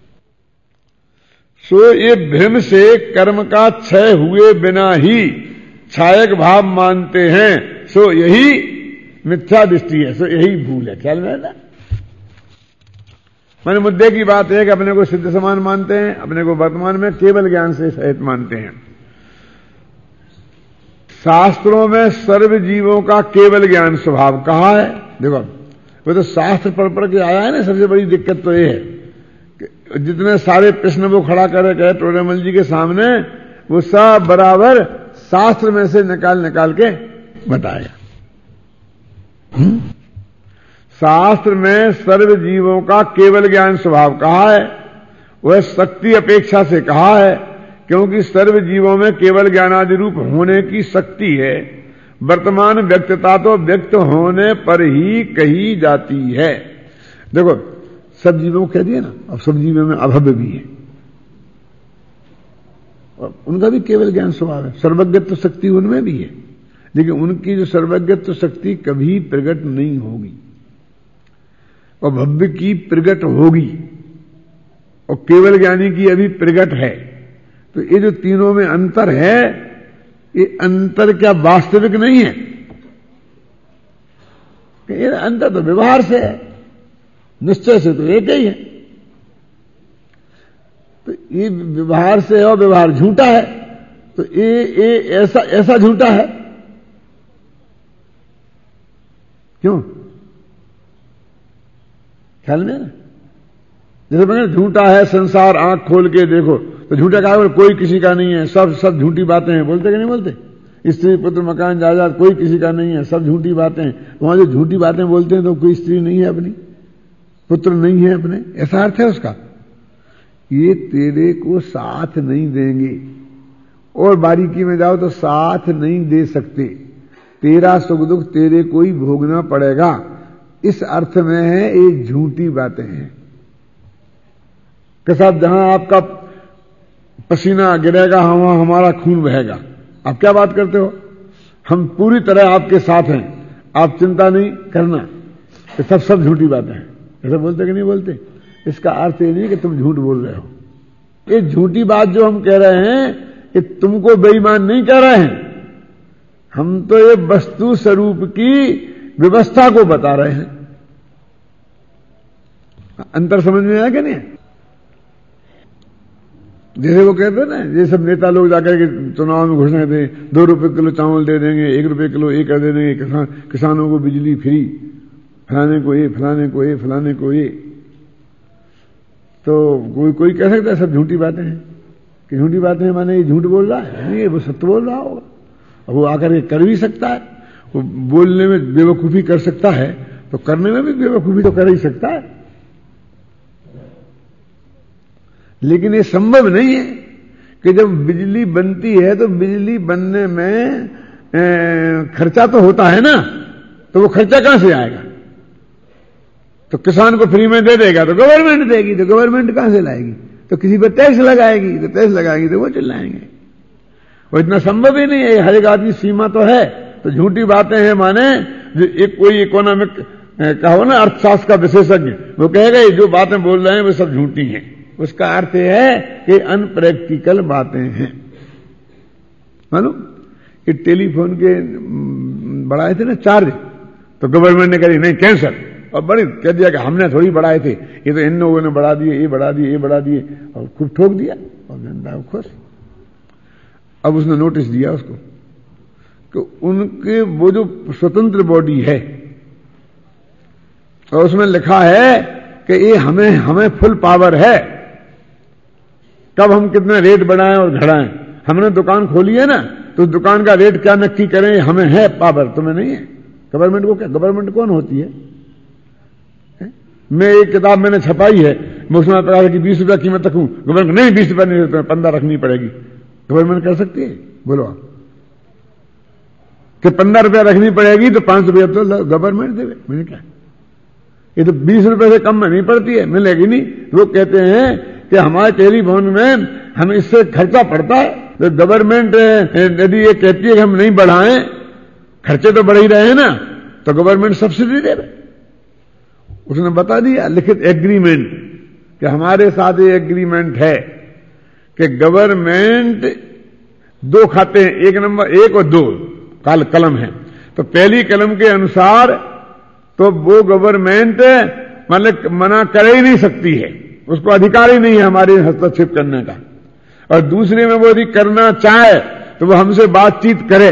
सो ये भ्रम से कर्म का क्षय हुए बिना ही छायक भाव मानते हैं, सो यही मिथ्या दृष्टि है, सो यही भूल है। ख्याल में है ना। मैंने मुद्दे की बात है कि अपने को सिद्ध समान मानते हैं, अपने को वर्तमान में केवल ज्ञान से सहित मानते हैं। शास्त्रों में सर्व जीवों का केवल ज्ञान स्वभाव कहा है। देखो वो तो शास्त्र पढ़ पढ़ के आया है ना। सबसे बड़ी दिक्कत तो ये है कि जितने सारे प्रश्न वो खड़ा करे गए टोडेमल जी के सामने, वो सब बराबर शास्त्र में से निकाल निकाल के बताया। शास्त्र में सर्व जीवों का केवल ज्ञान स्वभाव कहा है, वह शक्ति अपेक्षा से कहा है, क्योंकि सर्व जीवों में केवल ज्ञानादि रूप होने की शक्ति है। वर्तमान व्यक्तता तो व्यक्त होने पर ही कही जाती है। देखो सब जीवों को कह दिए ना, अब सब जीवों में अभव्य भी है और उनका भी केवल ज्ञान स्वभाव है। सर्वज्ञत्व शक्ति उनमें भी है, लेकिन उनकी जो सर्वज्ञत्व शक्ति कभी प्रकट नहीं होगी और भव्य की प्रकट होगी और केवल ज्ञानी की अभी प्रकट है। तो ये जो तीनों में अंतर है, ये अंतर क्या वास्तविक नहीं है? ये अंतर तो व्यवहार से है, निश्चय से तो एक ही है। तो ये व्यवहार से है और व्यवहार झूठा है, तो ये ये ऐसा ऐसा झूठा है क्यों? ख्याल में ना। जैसे मैंने झूठा है संसार, आंख खोल के देखो, तो झूठा कहा कोई किसी का नहीं है, सब सब झूठी बातें हैं। बोलते कि नहीं बोलते? स्त्री पुत्र मकान जायदाद कोई किसी का नहीं है, सब झूठी बातें हैं। वहां जो झूठी बातें बोलते हैं तो कोई स्त्री नहीं है अपनी, पुत्र नहीं है अपने, ऐसा अर्थ है उसका। ये तेरे को साथ नहीं देंगे और बारीकी में जाओ तो साथ नहीं दे सकते, तेरा सुख दुख तेरे को ही भोगना पड़ेगा, इस अर्थ में है ये झूठी बातें हैं। के साथ जहां आपका पसीना गिरेगा वहां हमारा खून बहेगा। आप क्या बात करते हो? हम पूरी तरह आपके साथ हैं, आप चिंता नहीं करना। ये सब सब झूठी बातें हैं। ऐसा बोलते कि नहीं बोलते? इसका अर्थ ये नहीं कि तुम झूठ बोल रहे हो। ये झूठी बात जो हम कह रहे हैं ये तुमको बेईमान नहीं कह रहे हैं, हम तो ये वस्तु स्वरूप की व्यवस्था को बता रहे हैं। अंतर समझ में आया कि नहीं? जैसे वो कहते हैं ना, ये सब नेता लोग जाकर के चुनाव में घोषणा दें, दो रुपए किलो चावल दे देंगे, एक रुपए किलो ये कर दे देंगे, किसान किसानों को बिजली फ्री, फलाने को ये, फलाने को ये, फलाने को ये। तो कोई कोई कह सकता है सब झूठी बातें हैं, कि झूठी बातें हैं माने ये झूठ बोल रहा है? नहीं, वो सत्य बोल रहा होगा। अब वो आकर के कर भी सकता है, वो बोलने में बेवकूफी कर सकता है, तो करने में भी बेवकूफी तो कर ही सकता है। लेकिन ये संभव नहीं है कि जब बिजली बनती है तो बिजली बनने में खर्चा तो होता है ना, तो वो खर्चा कहां से आएगा? तो किसान को फ्री में दे देगा तो गवर्नमेंट देगी, तो गवर्नमेंट कहां से लाएगी? तो किसी पर टैक्स लगाएगी, तो टैक्स लगाएगी तो वो चिल्लाएंगे। वो इतना संभव ही नहीं है, हर एक आदमी सीमा तो है। तो झूठी बातें हैं माने जो एक कोई इकोनॉमिक कहो ना, अर्थशास्त्र का विशेषज्ञ, वो कहेगा ये जो बातें बोल रहे हैं वो सब झूठी हैं। उसका अर्थ है कि अनप्रैक्टिकल बातें हैं। मालूम कि टेलीफोन के बढ़ाए थे ना चार्ज, तो गवर्नमेंट ने कही नहीं कैंसर, और बड़ी कह दिया कि हमने थोड़ी बढ़ाए थे, ये तो इन लोगों ने बढ़ा दिए, ये बढ़ा दिए, ये बढ़ा दिए, और खूब ठोक दिया और जनता खुश। अब उसने नोटिस दिया उसको कि उनके वो जो स्वतंत्र बॉडी है और उसमें लिखा है कि ये हमें हमें फुल पावर है, कब हम कितने रेट बढ़ाएं और घटाएं। हमने दुकान खोली है ना, तो दुकान का रेट क्या नक्की करें, हमें है पावर, तुम्हें नहीं है। गवर्नमेंट को क्या, गवर्नमेंट कौन होती है? है? मैं एक किताब मैंने छपाई है, मैं उसमें कहा कि बीस रुपया कीमत रखूं, गवर्नमेंट नहीं बीस रुपया नहीं, पंद्रह रखनी पड़ेगी। गवर्नमेंट कर सकती है? बोलो आप कि पंद्रह रुपया रखनी पड़ेगी तो पांच रुपया तो गवर्नमेंट देवे। मैंने क्या, ये तो बीस रुपए से कम में नहीं पड़ती है, मिलेगी नहीं। वो कहते हैं कि हमारे टेलीफोन में हमें इससे खर्चा पड़ता है, तो गवर्नमेंट यदि ये कहती है कि हम नहीं बढ़ाएं, खर्चे तो बढ़ ही रहे हैं ना, तो गवर्नमेंट सब्सिडी दे रहे। उसने बता दिया लिखित एग्रीमेंट कि हमारे साथ ये एग्रीमेंट है कि गवर्नमेंट दो खाते हैं, एक नंबर एक और दो काल कलम है, तो पहली कलम के अनुसार तो वो गवर्नमेंट मतलब मना कर ही नहीं सकती है, उसको अधिकार ही नहीं है हमारे हस्तक्षेप करने का। और दूसरे में वो यदि करना चाहे तो वो हमसे बातचीत करे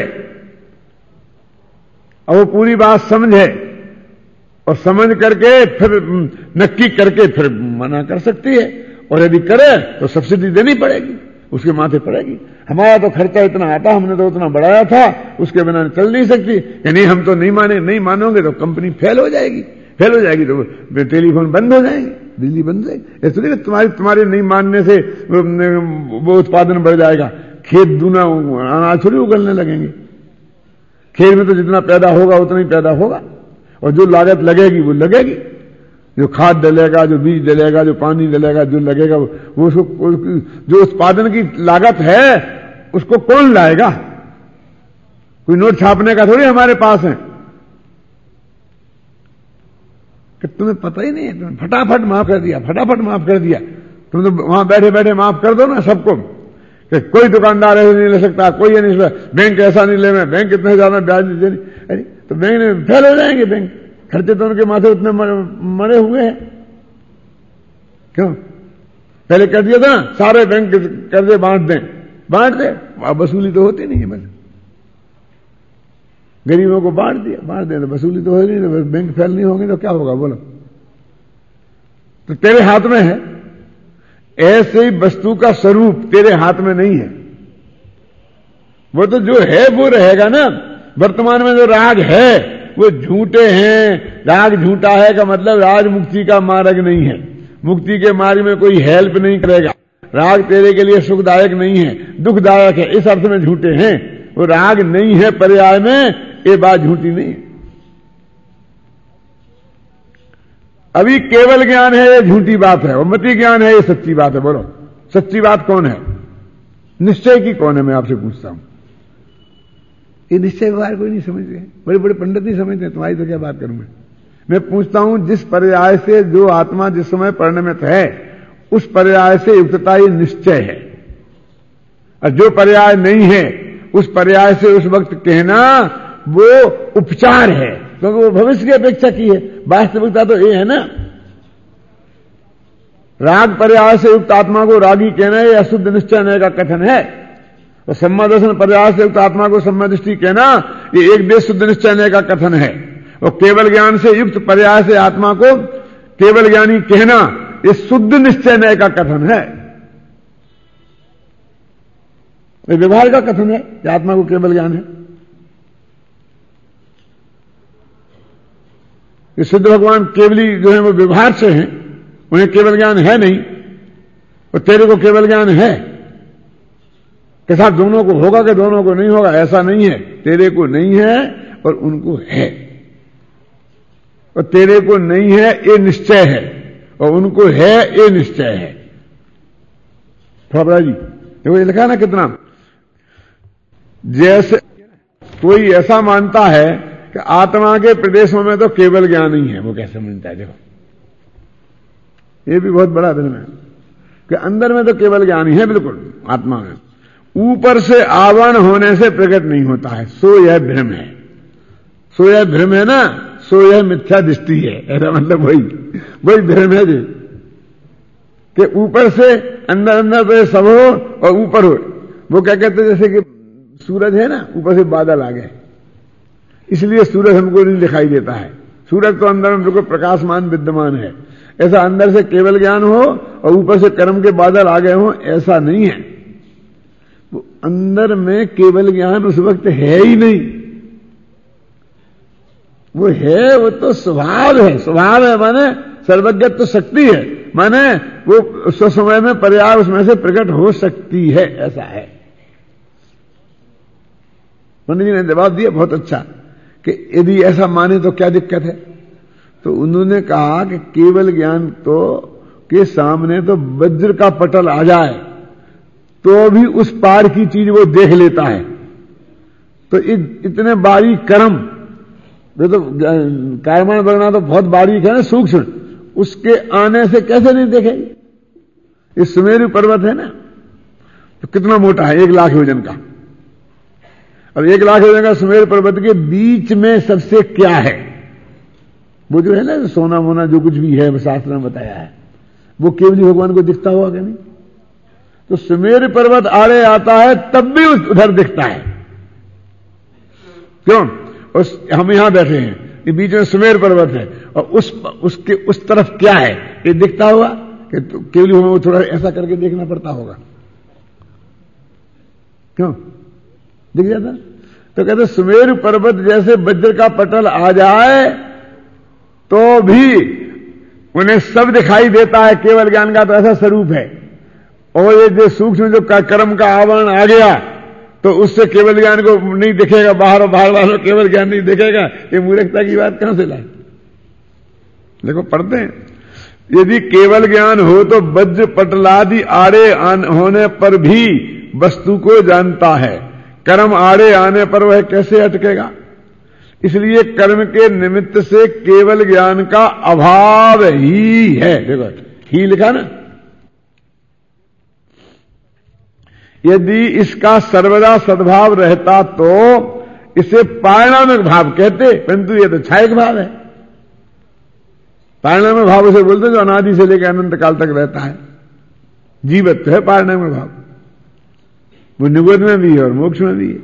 और वो पूरी बात समझे और समझ करके फिर नक्की करके फिर मना कर सकती है। और यदि करे तो सब्सिडी देनी पड़ेगी, उसके माथे पड़ेगी। हमारा तो खर्चा इतना आता, हमने तो उतना बढ़ाया था, उसके बिना चल नहीं सकती। यानी हम तो नहीं माने, नहीं मानोगे तो कंपनी फेल हो जाएगी, फेल हो जाएगी तो टेलीफोन बंद हो जाएंगे, बिजली बंद हो जाएगी। इसलिए तुम्हारे तुम्हारे नहीं मानने से वो उत्पादन बढ़ जाएगा, खेत दूना अनाज थोड़ी उगलने लगेंगे। खेत में तो जितना पैदा होगा उतना ही पैदा होगा, और जो लागत लगेगी वो लगेगी, जो खाद डलेगा, जो बीज डलेगा, जो पानी डलेगा, जो लगेगा वो उसको, जो उत्पादन की लागत है उसको कौन लाएगा? कोई नोट छापने का थोड़ी हमारे पास है कि तुम्हें पता ही नहीं है, तुमने फटाफट माफ कर दिया, फटाफट माफ कर दिया। तुम तो वहां बैठे बैठे माफ कर दो ना सबको, कि कोई दुकानदार ऐसे नहीं ले सकता, कोई ये नहीं ले सकता, बैंक ऐसा नहीं ले, मैं बैंक इतने ज्यादा ब्याज नहीं। अरे तो बैंक ने फेल हो जाएंगे, बैंक खर्चे तो उनके माथे उतने मरे हुए हैं। क्यों पहले कर दिया था ना, सारे बैंक कर्जे बांट दें, बांट दे, वसूली तो होती नहीं है। बस गरीबों को बांट दिया, बांट दे तो वसूली तो हो नहीं, तो बैंक फेल नहीं होंगे तो क्या होगा बोलो? तो तेरे हाथ में है। ऐसे ही वस्तु का स्वरूप तेरे हाथ में नहीं है, वो तो जो है वो रहेगा ना। वर्तमान में जो राग है वो झूठे हैं, राग झूठा है का मतलब राग मुक्ति का मार्ग नहीं है, मुक्ति के मार्ग में कोई हेल्प नहीं करेगा। राग तेरे के लिए सुखदायक नहीं है, दुखदायक है, इस अर्थ में झूठे हैं। वो राग नहीं है पर्याय में, ये बात झूठी नहीं है। अभी केवल ज्ञान है ये झूठी बात है, और मति ज्ञान है ये सच्ची बात है। बोलो सच्ची बात कौन है? निश्चय की कौन है? मैं आपसे पूछता हूं। ये निश्चय व्यवहार कोई नहीं समझते, बड़े बड़े पंडित नहीं समझते, तुम्हारी तो क्या बात करूं मैं। मैं पूछता हूं जिस पर्याय से जो आत्मा जिस समय परिणमित है उस पर्याय से युक्तता ये निश्चय है, और जो पर्याय नहीं है उस पर्याय से उस वक्त कहना वो उपचार है, क्योंकि वो भविष्य की अपेक्षा की है। वास्तविकता तो ये है ना राग पर्यास से युक्त आत्मा को रागी कहना यह अशुद्ध निश्चय नय का कथन है, और सम्मा दर्शन पर्यास से युक्त आत्मा को सम्मा दृष्टि कहना ये एक देश शुद्ध निश्चय नय का कथन है। और केवल ज्ञान से युक्त पर्यास से आत्मा को केवल ज्ञानी कहना ये शुद्ध निश्चय नय का कथन है, ये व्यवहार का कथन है कि आत्मा को केवल ज्ञान है। ये सिद्ध भगवान केवली जो है वो व्यवहार से हैं, उन्हें केवल ज्ञान है नहीं, और तेरे को केवल ज्ञान है के साथ दोनों को होगा कि दोनों को नहीं होगा, ऐसा नहीं है। तेरे को नहीं है और उनको है, और तेरे को नहीं है ये निश्चय है और उनको है ये निश्चय है। थोड़ा जी देखो ये लिखा ना कितना, जैसे कोई ऐसा मानता है कि आत्मा के प्रदेशों में तो केवल ज्ञान ही है, वो कैसे मानता है? देखो ये भी बहुत बड़ा भ्रम है कि अंदर में तो केवल ज्ञान ही है, बिल्कुल आत्मा में, ऊपर से आवरण होने से प्रकट नहीं होता है, सो यह भ्रम है। सो यह भ्रम है ना, सो यह मिथ्या दृष्टि है, ऐसा मतलब वही वही भ्रम है जी कि ऊपर से अंदर अंदर तो सब हो और ऊपर हो। वो क्या कहते हैं, जैसे कि सूरज है ना, ऊपर से बादल आ गए, इसलिए सूरज हमको नहीं दिखाई देता है। सूरज तो अंदर में बिल्कुल प्रकाशमान विद्यमान है। ऐसा अंदर से केवल ज्ञान हो और ऊपर से कर्म के बादल आ गए हो, ऐसा नहीं है। वो अंदर में केवल ज्ञान उस वक्त है ही नहीं, वो है, वो तो स्वभाव है। स्वभाव है माने सर्वज्ञत्व तो शक्ति है, माने वो उस समय में पर्याय उसमें से प्रकट हो सकती है, ऐसा है। पंडित जी ने जवाब दिया बहुत अच्छा कि यदि ऐसा माने तो क्या दिक्कत है। तो उन्होंने कहा कि केवल ज्ञान तो के सामने तो वज्र का पटल आ जाए तो भी उस पार की चीज वो देख लेता है। तो इतने बारीक कर्म, तो कार्यमान बनना तो बहुत बारीक है ना, सूक्ष्म, उसके आने से कैसे नहीं देखेगी? ये सुमेरु पर्वत है ना, तो कितना मोटा है, एक लाख वजन का। अब एक लाख वजन का सुमेरु पर्वत के बीच में सबसे क्या है? वो जो है ना सोना मोना जो कुछ भी है, शास्त्र में बताया है, वो केवली भगवान को दिखता होगा कि नहीं? तो सुमेरु पर्वत आड़े आता है तब भी उधर दिखता है। क्यों? उस हम यहां बैठे हैं, ये बीच में सुमेरु पर्वत है और उस उसके उस तरफ क्या है ये दिखता होगा कि तो केवली हमें थोड़ा ऐसा करके देखना पड़ता होगा। क्यों दिख जाता? तो कहते सुमेरु पर्वत जैसे वज्र का पटल आ जाए तो भी उन्हें सब दिखाई देता है। केवल ज्ञान का तो ऐसा स्वरूप है। और ये जो सूक्ष्म जो कर्म का आवरण आ गया तो उससे केवल ज्ञान को नहीं दिखेगा, बाहर और बाहर वालों केवल ज्ञान नहीं दिखेगा। ये मूर्खता की बात कहां से लाए? देखो पढ़ते हैं, यदि केवल ज्ञान हो तो वज्र पटलादि आड़े होने पर भी वस्तु को जानता है, कर्म आड़े आने पर वह कैसे अटकेगा? इसलिए कर्म के निमित्त से केवल ज्ञान का अभाव ही है। देखो ही लिखा ना, यदि इसका सर्वदा सद्भाव रहता तो इसे पारिणामिक भाव कहते, परंतु यह तो छायक भाव है। पारिणामिक भाव उसे बोलते हैं जो अनादि से लेकर अनंत काल तक रहता है। जीवत्व है पारिणामिक भाव, वो निगोद में भी है और मोक्ष में भी है।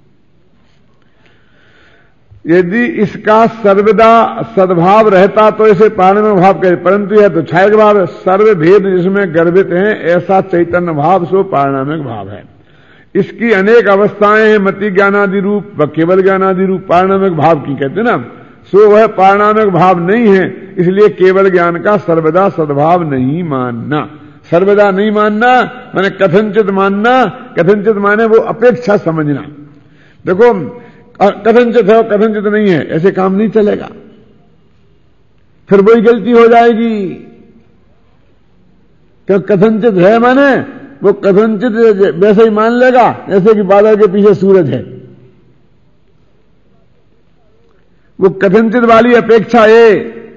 यदि इसका सर्वदा सद्भाव रहता तो इसे पारिणामिक भाव कहते, परंतु यह तो छायक भाव है। सर्वभेद जिसमें गर्भित है ऐसा चैतन्य भाव सो पारिणामिक भाव है। इसकी अनेक अवस्थाएं हैं, मति ज्ञानादि रूप व केवल ज्ञानादि रूप पारिणामिक भाव की कहते ना, सो वह पारिणामिक भाव नहीं है। इसलिए केवल ज्ञान का सर्वदा सद्भाव नहीं मानना। सर्वदा नहीं मानना माने कथनचित मानना, कथनचित माने वो अपेक्षा समझना। देखो कथनचित है और कथनचित नहीं है, ऐसे काम नहीं चलेगा, फिर वही गलती हो जाएगी। क्यों कथनचित है माने वो कथनचित वैसे ही मान लेगा जैसे कि बादल के पीछे सूरज है। वो कथनचित वाली अपेक्षा है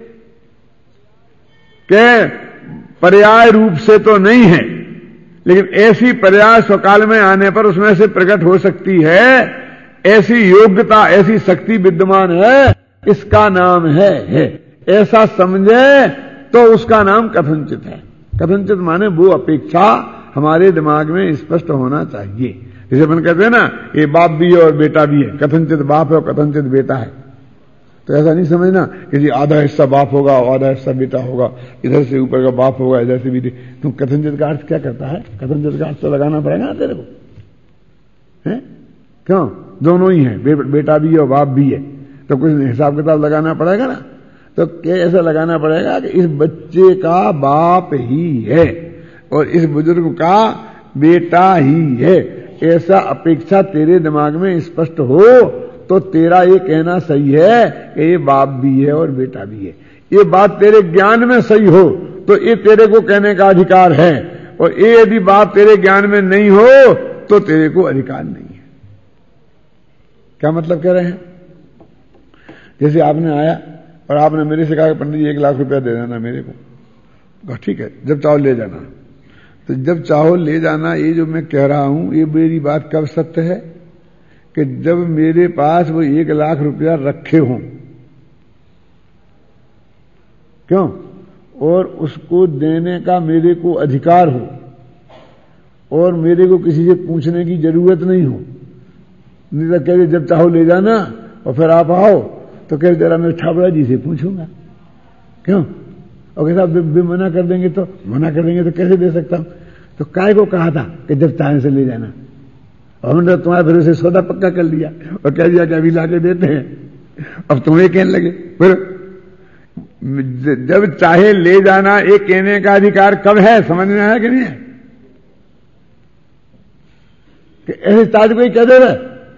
कि पर्याय रूप से तो नहीं है, लेकिन ऐसी पर्याय स्वकाल में आने पर उसमें से प्रकट हो सकती है। ऐसी योग्यता, ऐसी शक्ति विद्यमान है, इसका नाम है है। ऐसा समझे तो उसका नाम कथनचित है। कथनचित माने वो अपेक्षा हमारे दिमाग में स्पष्ट होना चाहिए। जैसे अपन कहते हैं ना, ये बाप भी है और बेटा भी है, कथनचित बाप है और कथनचित बेटा है। तो ऐसा नहीं समझना कि जी आधा हिस्सा बाप होगा और आधा हिस्सा बेटा होगा, इधर से ऊपर का बाप होगा, इधर से भी। तुम कथनचित का अर्थ क्या करता है? कथनचित का अर्थ तो लगाना पड़ेगा ना तेरे को, है क्यों? दोनों ही है, बे, बेटा भी है और बाप भी है, तो कुछ हिसाब किताब लगाना पड़ेगा ना। तो क्या ऐसा लगाना पड़ेगा कि इस बच्चे का बाप ही है और इस बुजुर्ग का बेटा ही है, ऐसा अपेक्षा तेरे दिमाग में स्पष्ट हो तो तेरा ये कहना सही है कि ये बाप भी है और बेटा भी है। ये बात तेरे ज्ञान में सही हो तो ये तेरे को कहने का अधिकार है, और ये यदि बात तेरे ज्ञान में नहीं हो तो तेरे को अधिकार नहीं है। क्या मतलब कह रहे हैं? जैसे आपने आया और आपने मेरे से कहा कि पंडित जी एक लाख रुपया दे देना मेरे को, ठीक है जब चाहो ले जाना। तो जब चाहो ले जाना, ये जो मैं कह रहा हूं ये मेरी बात कब सत्य है? कि जब मेरे पास वो एक लाख रुपया रखे हों, क्यों, और उसको देने का मेरे को अधिकार हो और मेरे को किसी से पूछने की जरूरत नहीं हो। नहीं तो कह दे जब चाहो ले जाना और फिर आप आओ तो कह जरा मैं छाबड़ा जी से पूछूंगा, क्यों? और कैसा भी मना कर देंगे तो मना कर देंगे तो कैसे दे सकता हूं? तो काय को कहा था कि जब चाहे से ले जाना, और हमने तुम्हारे भरोसे सौदा पक्का कर लिया और कह दिया कि अभी लाके देते हैं। अब तुम्हें कहने लगे फिर जब चाहे ले जाना, ये कहने का अधिकार कब है? समझ में आया कि नहीं है? कि ऐसे ताज कोई कह दे रहा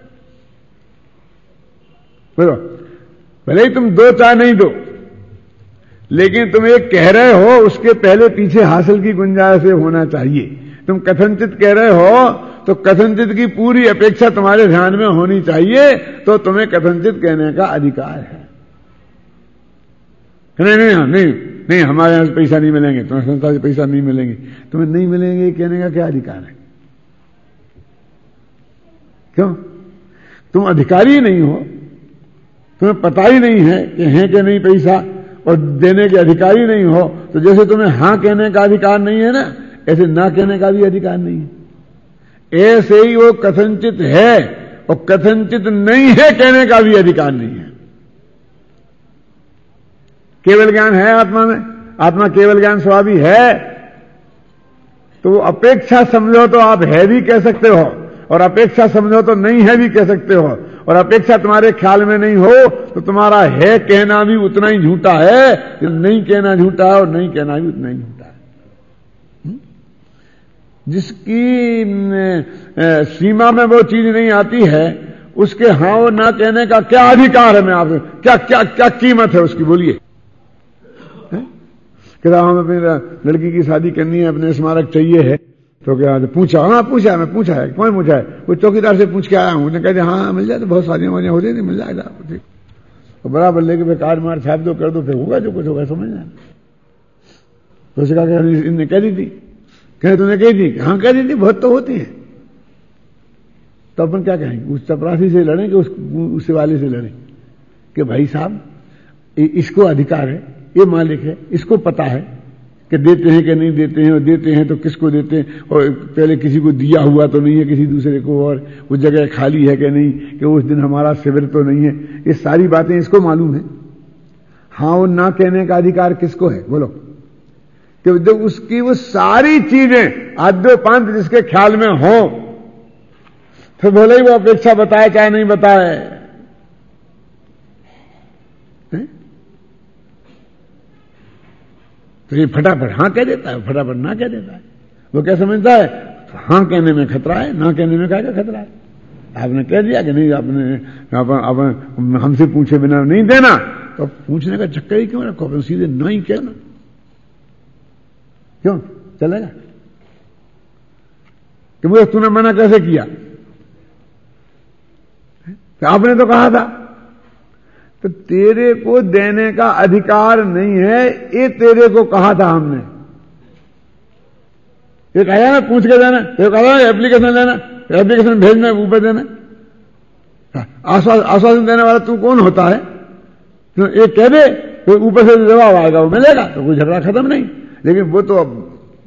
बोलो, भले ही तुम दो चाहे नहीं दो, लेकिन तुम एक कह रहे हो उसके पहले पीछे हासिल की गुंजाइश होना चाहिए। तुम कथनचित कह रहे हो तो कथनचित की पूरी अपेक्षा तुम्हारे ध्यान में होनी चाहिए, तो तुम्हें कथनचित कहने का अधिकार है। नहीं नहीं नहीं नहीं हमारे यहां से पैसा नहीं मिलेंगे, तुम्हें संस्था से पैसा नहीं मिलेंगे, तुम्हें नहीं मिलेंगे कहने का क्या अधिकार है? क्यों? तुम अधिकारी नहीं हो, तुम्हें पता ही नहीं है कि है कि नहीं पैसा, और देने के अधिकारी नहीं हो। तो जैसे तुम्हें हां कहने का अधिकार नहीं है ना, ऐसे ना कहने का भी अधिकार नहीं है। ऐसे ही वो कथनचित है और कथनचित नहीं है कहने का भी अधिकार नहीं है। केवल ज्ञान है आत्मा में, आत्मा केवल ज्ञान स्वभावी है, तो वो अपेक्षा समझो तो आप है भी कह सकते हो, और अपेक्षा समझो तो नहीं है भी कह सकते हो, और अपेक्षा तुम्हारे ख्याल में नहीं हो तो तुम्हारा है कहना भी उतना ही झूठा है, नहीं कहना झूठा है और नहीं कहना भी उतना ही झूठा है। जिसकी सीमा में वो चीज नहीं आती है उसके हां और ना कहने का क्या अधिकार है? मैं आपसे क्या क्या क्या कीमत है उसकी, बोलिए। क्या हम अपनी लड़की की शादी करनी है, अपने स्मारक चाहिए है, तो क्या पूछा? हाँ पूछा, मैं पूछा है। कौन पूछा है? वो चौकीदार से पूछ के आया हूं। कहते हाँ मिल जाए, तो बहुत शादियां वादियां हो जाती, मिल जाएगा ठीक। तो बराबर लेके फिर कार्ड मार छाप दो, कर दो, फिर होगा जो कुछ होगा, समझ जाए। तो उसने कहा इनने कह दी थी, कहे तुमने कही थी? हाँ कह दी थी, बहुत तो होती है। तो अपन क्या कहेंगे? उस चपरासी से लड़ें कि उस, उस वाले से लड़ें कि भाई साहब इसको अधिकार है, ये मालिक है, इसको पता है कि देते हैं कि नहीं देते हैं, और देते हैं तो किसको देते हैं, और पहले किसी को दिया हुआ तो नहीं है किसी दूसरे को, और वो जगह खाली है कि नहीं, कि उस दिन हमारा शिविर तो नहीं है। ये सारी बातें इसको मालूम है। हाँ और ना कहने का अधिकार किसको है? बोलो। कि जब उसकी वो सारी चीजें आद्योपांत जिसके ख्याल में हो, फिर भले ही वो अपेक्षा बताए चाहे नहीं बताए, तो ये फटाफट हाँ कह देता है, फटाफट ना कह देता है। वो क्या समझता है? तो हाँ कहने में खतरा है, ना कहने में क्या क्या खतरा है? आपने कह दिया कि नहीं, आपने आप, आप, हमसे पूछे बिना नहीं देना, तो पूछने का चक्कर ही क्यों रखो? सीधे नहीं कहना, क्यों चलेगा? कि मुझे तूने मना कैसे किया? तो आपने तो कहा था। तो तेरे को देने का अधिकार नहीं है, ये तेरे को कहा था हमने। ये कहा ना पूछ के देना, ये कहा एप्लीकेशन लेना, एप्लीकेशन भेजना, ऊपर देना। आश्वासन देने वाला तू कौन होता है? तो एक कह दे, फिर ऊपर से जवाब आएगा, वो मिलेगा, तो कोई झगड़ा खत्म नहीं। लेकिन वो तो अब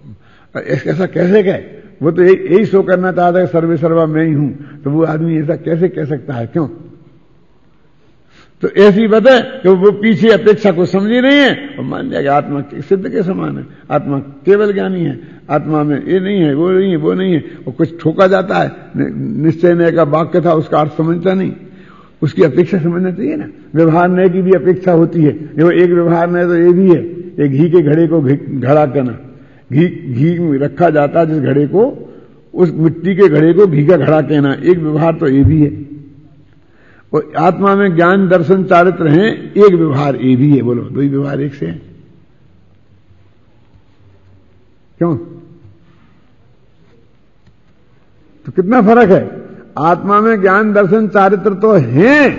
ऐसा कैसे कहे? वो तो यही शो करना चाहता है सर्वे सर्वा मैं ही हूं, तो वो आदमी ऐसा कैसे कह सकता है? क्यों? तो ऐसी बात है कि वो पीछे अपेक्षा को समझी नहीं है और मान लिया कि आत्मा सिद्ध के समान है, आत्मा केवल ज्ञानी है, आत्मा में ये नहीं है, वो नहीं है, वो नहीं है। और कुछ ठोका जाता है, निश्चय नय का वाक्य था, उसका अर्थ समझता नहीं, उसकी अपेक्षा समझना चाहिए ना। व्यवहार नय की भी अपेक्षा होती है। देखो एक व्यवहार नय तो ये भी है, एक घी के घड़े को घड़ा करना, घी घी रखा जाता है जिस घड़े को, उस मिट्टी के घड़े को घी का घड़ा कहना, एक व्यवहार तो ये भी है। और आत्मा में ज्ञान दर्शन चारित्र हैं, एक व्यवहार ये भी है। बोलो दो ही व्यवहार एक से है? क्यों? तो कितना फर्क है? आत्मा में ज्ञान दर्शन चारित्र तो हैं,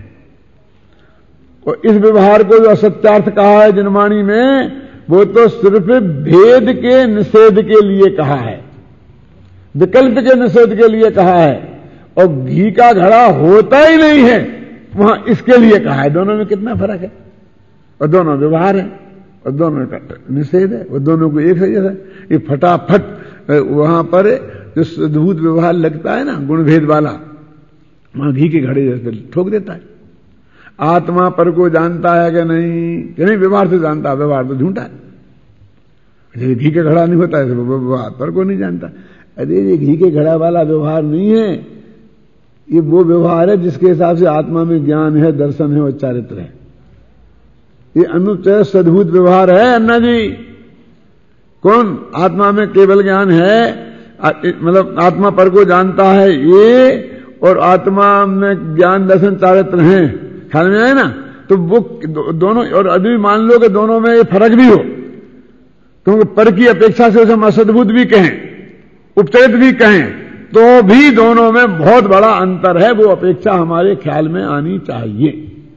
और इस व्यवहार को जो असत्यार्थ कहा है जनवाणी में, वो तो सिर्फ भेद के निषेध के लिए कहा है, विकल्प के निषेध के लिए कहा है। और घी का घड़ा होता ही नहीं है, वहां इसके लिए कहा है। दोनों में कितना फर्क है? और दोनों व्यवहार है और दोनों का निषेध है, और दोनों को एक है जैसा। ये फटाफट वहां पर जो अद्भुत व्यवहार लगता है ना गुण भेद वाला, वहां घी के घड़े जैसे ठोक देता है। आत्मा पर को जानता है कि नहीं? कि नहीं, व्यवहार से जानता है, व्यवहार तो झूठा है। जैसे घी के घड़ा नहीं होता है, व्यवहार पर को नहीं जानता। अरे ये घी के घड़ा वाला व्यवहार नहीं है, ये वो व्यवहार है जिसके हिसाब से आत्मा में ज्ञान है, दर्शन है और चारित्र है। ये अनुचय सद्भुत व्यवहार है अन्ना जी। कौन? आत्मा में केवल ज्ञान है, मतलब आत्मा पर को जानता है ये, और आत्मा में ज्ञान दर्शन चारित्र हैं। ख्याल में आए ना? तो वो दो, दोनों, और अभी मान लो कि दोनों में ये फर्क भी हो, क्योंकि पर की अपेक्षा से उसे हम असद्भुत भी कहें, उपचरित भी कहें, तो भी दोनों में बहुत बड़ा अंतर है। वो अपेक्षा हमारे ख्याल में आनी चाहिए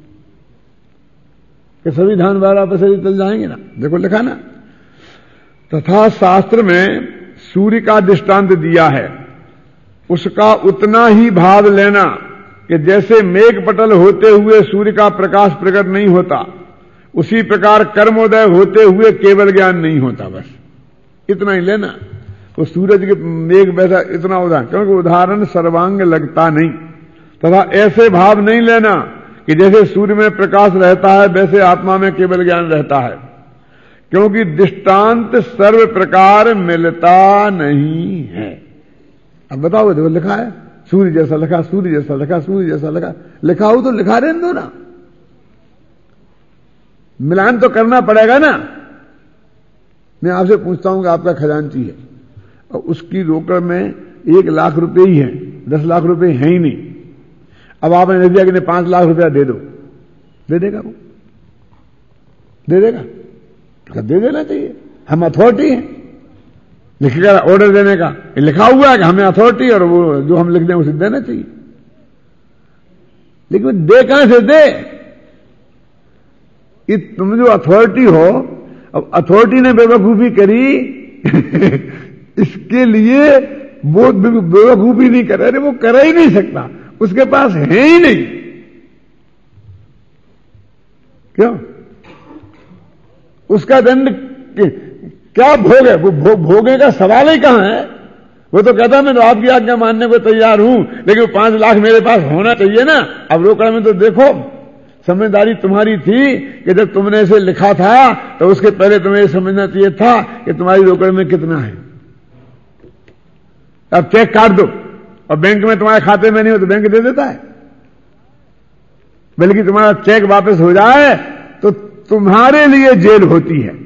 कि सभी धान बारह पसरी चल जाएंगे ना। देखो लिखा ना, तथा शास्त्र में सूर्य का दृष्टांत दिया है, उसका उतना ही भाव लेना कि जैसे मेघ पटल होते हुए सूर्य का प्रकाश प्रकट नहीं होता, उसी प्रकार कर्मोदय होते हुए केवल ज्ञान नहीं होता। बस इतना ही लेना। वो सूरज के मेघ वैसा इतना उदाहरण, क्योंकि उदाहरण सर्वांग लगता नहीं। तथा ऐसे भाव नहीं लेना कि जैसे सूर्य में प्रकाश रहता है वैसे आत्मा में केवल ज्ञान रहता है, क्योंकि दृष्टांत सर्व प्रकार मिलता नहीं है। अब बताओ, देखो लिखा है सूर्य जैसा लिखा, सूर्य जैसा लिखा, सूर्य जैसा लिखा, लिखा हो तो लिखा रहने दो ना, मिलान तो करना पड़ेगा ना। मैं आपसे पूछता हूं कि आपका खजांची है और उसकी रोकड़ में एक लाख रुपए ही है, दस लाख रुपए है ही नहीं। अब आपने नहीं दिया कि पांच लाख रुपया दे दो, दे देगा वो? दे देगा? तो दे देना चाहिए। हम अथॉरिटी हैं लिखेगा ऑर्डर देने का, लिखा हुआ है कि हमें अथॉरिटी, और वो जो हम लिख दें उसे देना चाहिए। लेकिन दे कहां से दे? कि तुम जो अथॉरिटी हो, अब अथॉरिटी ने बेवकूफी करी इसके लिए वो बेवकूफी नहीं कर रहे, वो कर ही नहीं सकता, उसके पास है ही नहीं। क्यों? उसका दंड क्या भोग है? वो भो, भोगे का सवाल ही कहां है? वो तो कहता मैं तो आपकी आज्ञा मानने को तैयार हूं, लेकिन पांच लाख मेरे पास होना चाहिए ना। अब रोकड़ में तो देखो समझदारी तुम्हारी थी कि जब तुमने इसे लिखा था तो उसके पहले तुम्हें समझना चाहिए था कि तुम्हारी रोकड़ में कितना है। अब चेक काट दो और बैंक में तुम्हारे खाते में नहीं हो तो बैंक दे देता है, बल्कि तुम्हारा चेक वापस हो जाए तो तुम्हारे लिए जेल होती है।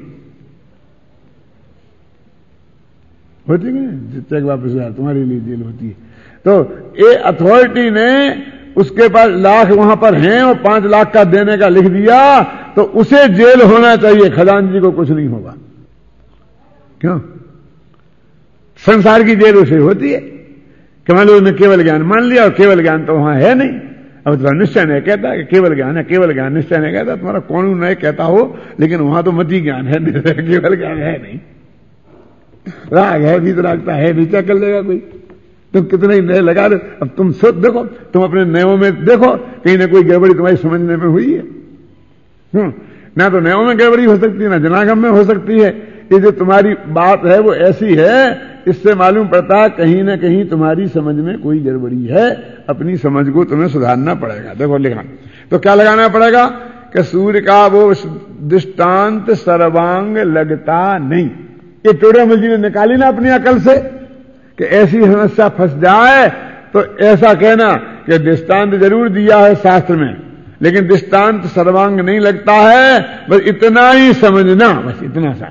होती है चेक वापस हो जाए तुम्हारे लिए जेल होती है। तो ये अथॉरिटी ने उसके पास लाख वहां पर हैं और पांच लाख का देने का लिख दिया तो उसे जेल होना चाहिए, खजांची को कुछ नहीं होगा। क्यों? संसार की जेल उसे होती है कि मान लो उसने केवल ज्ञान मान लिया और केवल ज्ञान तो वहां है नहीं। अब तुम्हारा निश्चय नहीं कहता कि केवल ज्ञान है, केवल ज्ञान निश्चय नहीं कहता, तुम्हारा कौन नहीं कहता हो, लेकिन वहां तो मति ज्ञान है, केवल ज्ञान है नहीं। राग है भी तो रागता है भी, क्या कर लेगा कोई? तुम कितने ही नए लगा दो। अब तुम सोच देखो, तुम अपने नयों में देखो कहीं ना कोई गड़बड़ी तुम्हारी समझने में हुई है। हम्म ना तो नयों में गड़बड़ी हो सकती है, ना जनागम में हो सकती है। कि जो तुम्हारी बात है वो ऐसी है, इससे मालूम पड़ता है कहीं ना कहीं तुम्हारी समझ में कोई गड़बड़ी है, अपनी समझ को तुम्हें सुधारना पड़ेगा। देखो लिखा, तो क्या लगाना पड़ेगा कि सूर्य का वो दृष्टांत सर्वांग लगता नहीं। ये टोडामल जी ने निकाली ना अपनी अकल से कि ऐसी समस्या फंस जाए तो ऐसा कहना कि दृष्टांत जरूर दिया है शास्त्र में, लेकिन दृष्टांत सर्वांग नहीं लगता है, बस इतना ही समझना, बस इतना सा।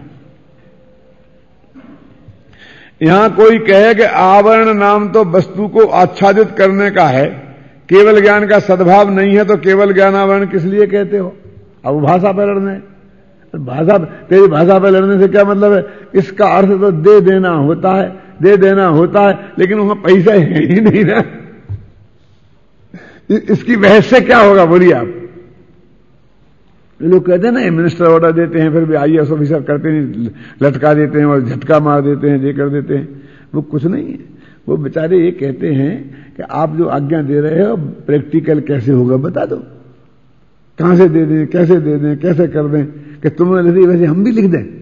यहां कोई कहे कि आवरण नाम तो वस्तु को आच्छादित करने का है, केवल ज्ञान का सद्भाव नहीं है, तो केवल ज्ञान आवरण किस लिए कहते हो? अब भाषा पर लड़ने, भाषा तेरी भाषा पर लड़ने से क्या मतलब है? इसका अर्थ तो दे देना होता है, दे देना होता है, लेकिन वहां पैसा है ही नहीं ना। इसकी बहस से क्या होगा बोलिए आप? लोग कहते हैं ना मिनिस्टर ऑर्डर देते हैं, फिर भी आई ए एस ऑफिसर करते नहीं, लटका देते हैं और झटका मार देते हैं, ये कर देते हैं। वो कुछ नहीं है, वो बेचारे ये कहते हैं कि आप जो आज्ञा दे रहे हो प्रैक्टिकल कैसे होगा बता दो, कहां से दे दें, कैसे दे दें, कैसे कर दें, कि तुमने लिख दी वैसे हम भी लिख दें,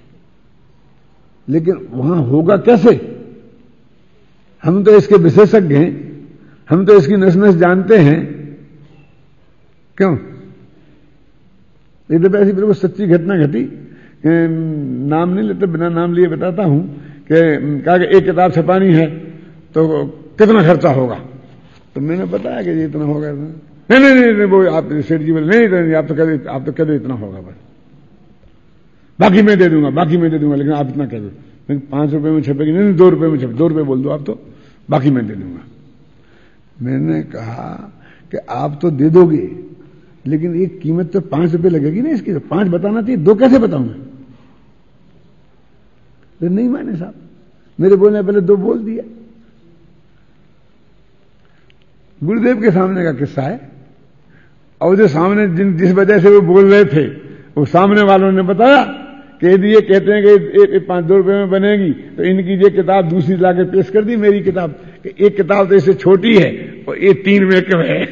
लेकिन वहां होगा कैसे? हम तो इसके विशेषज्ञ हैं, हम तो इसकी नस नस जानते हैं। क्यों? एक दफे ऐसी बिल्कुल सच्ची घटना घटी, नाम नहीं लेते, बिना नाम लिए बताता हूं कि कहा कि एक किताब छपानी है तो कितना खर्चा होगा, तो मैंने बताया कि ये इतना होगा। नहीं नहीं नहीं, नहीं वो आप सेठ जी बोले नहीं, नहीं आप तो कह दो, आप तो कह दो इतना होगा, बस बाकी मैं दे दूंगा, बाकी मैं दे दूंगा, लेकिन आप इतना कह दो। पांच रुपए में छपेगी, नहीं दो रुपए में छपे, दो रुपए बोल दो आप, तो बाकी मैं दे दूंगा। मैंने कहा कि आप तो दे दोगे, लेकिन एक कीमत तो पांच रुपए लगेगी ना इसकी, तो पांच बताना चाहिए, दो कैसे बताऊंगा? तो नहीं माने साहब, मेरे बोलने पहले दो बोल दिया। गुरुदेव के सामने का किस्सा है, और जो सामने जिन जिस वजह से वो बोल रहे थे, वो सामने वालों ने बताया कि यदि ये कहते हैं कि पांच दो रुपए में बनेगी, तो इनकी ये किताब दूसरी लाके पेश कर दी, मेरी किताब, कि एक किताब तो इससे छोटी है और ये तीन में कम है।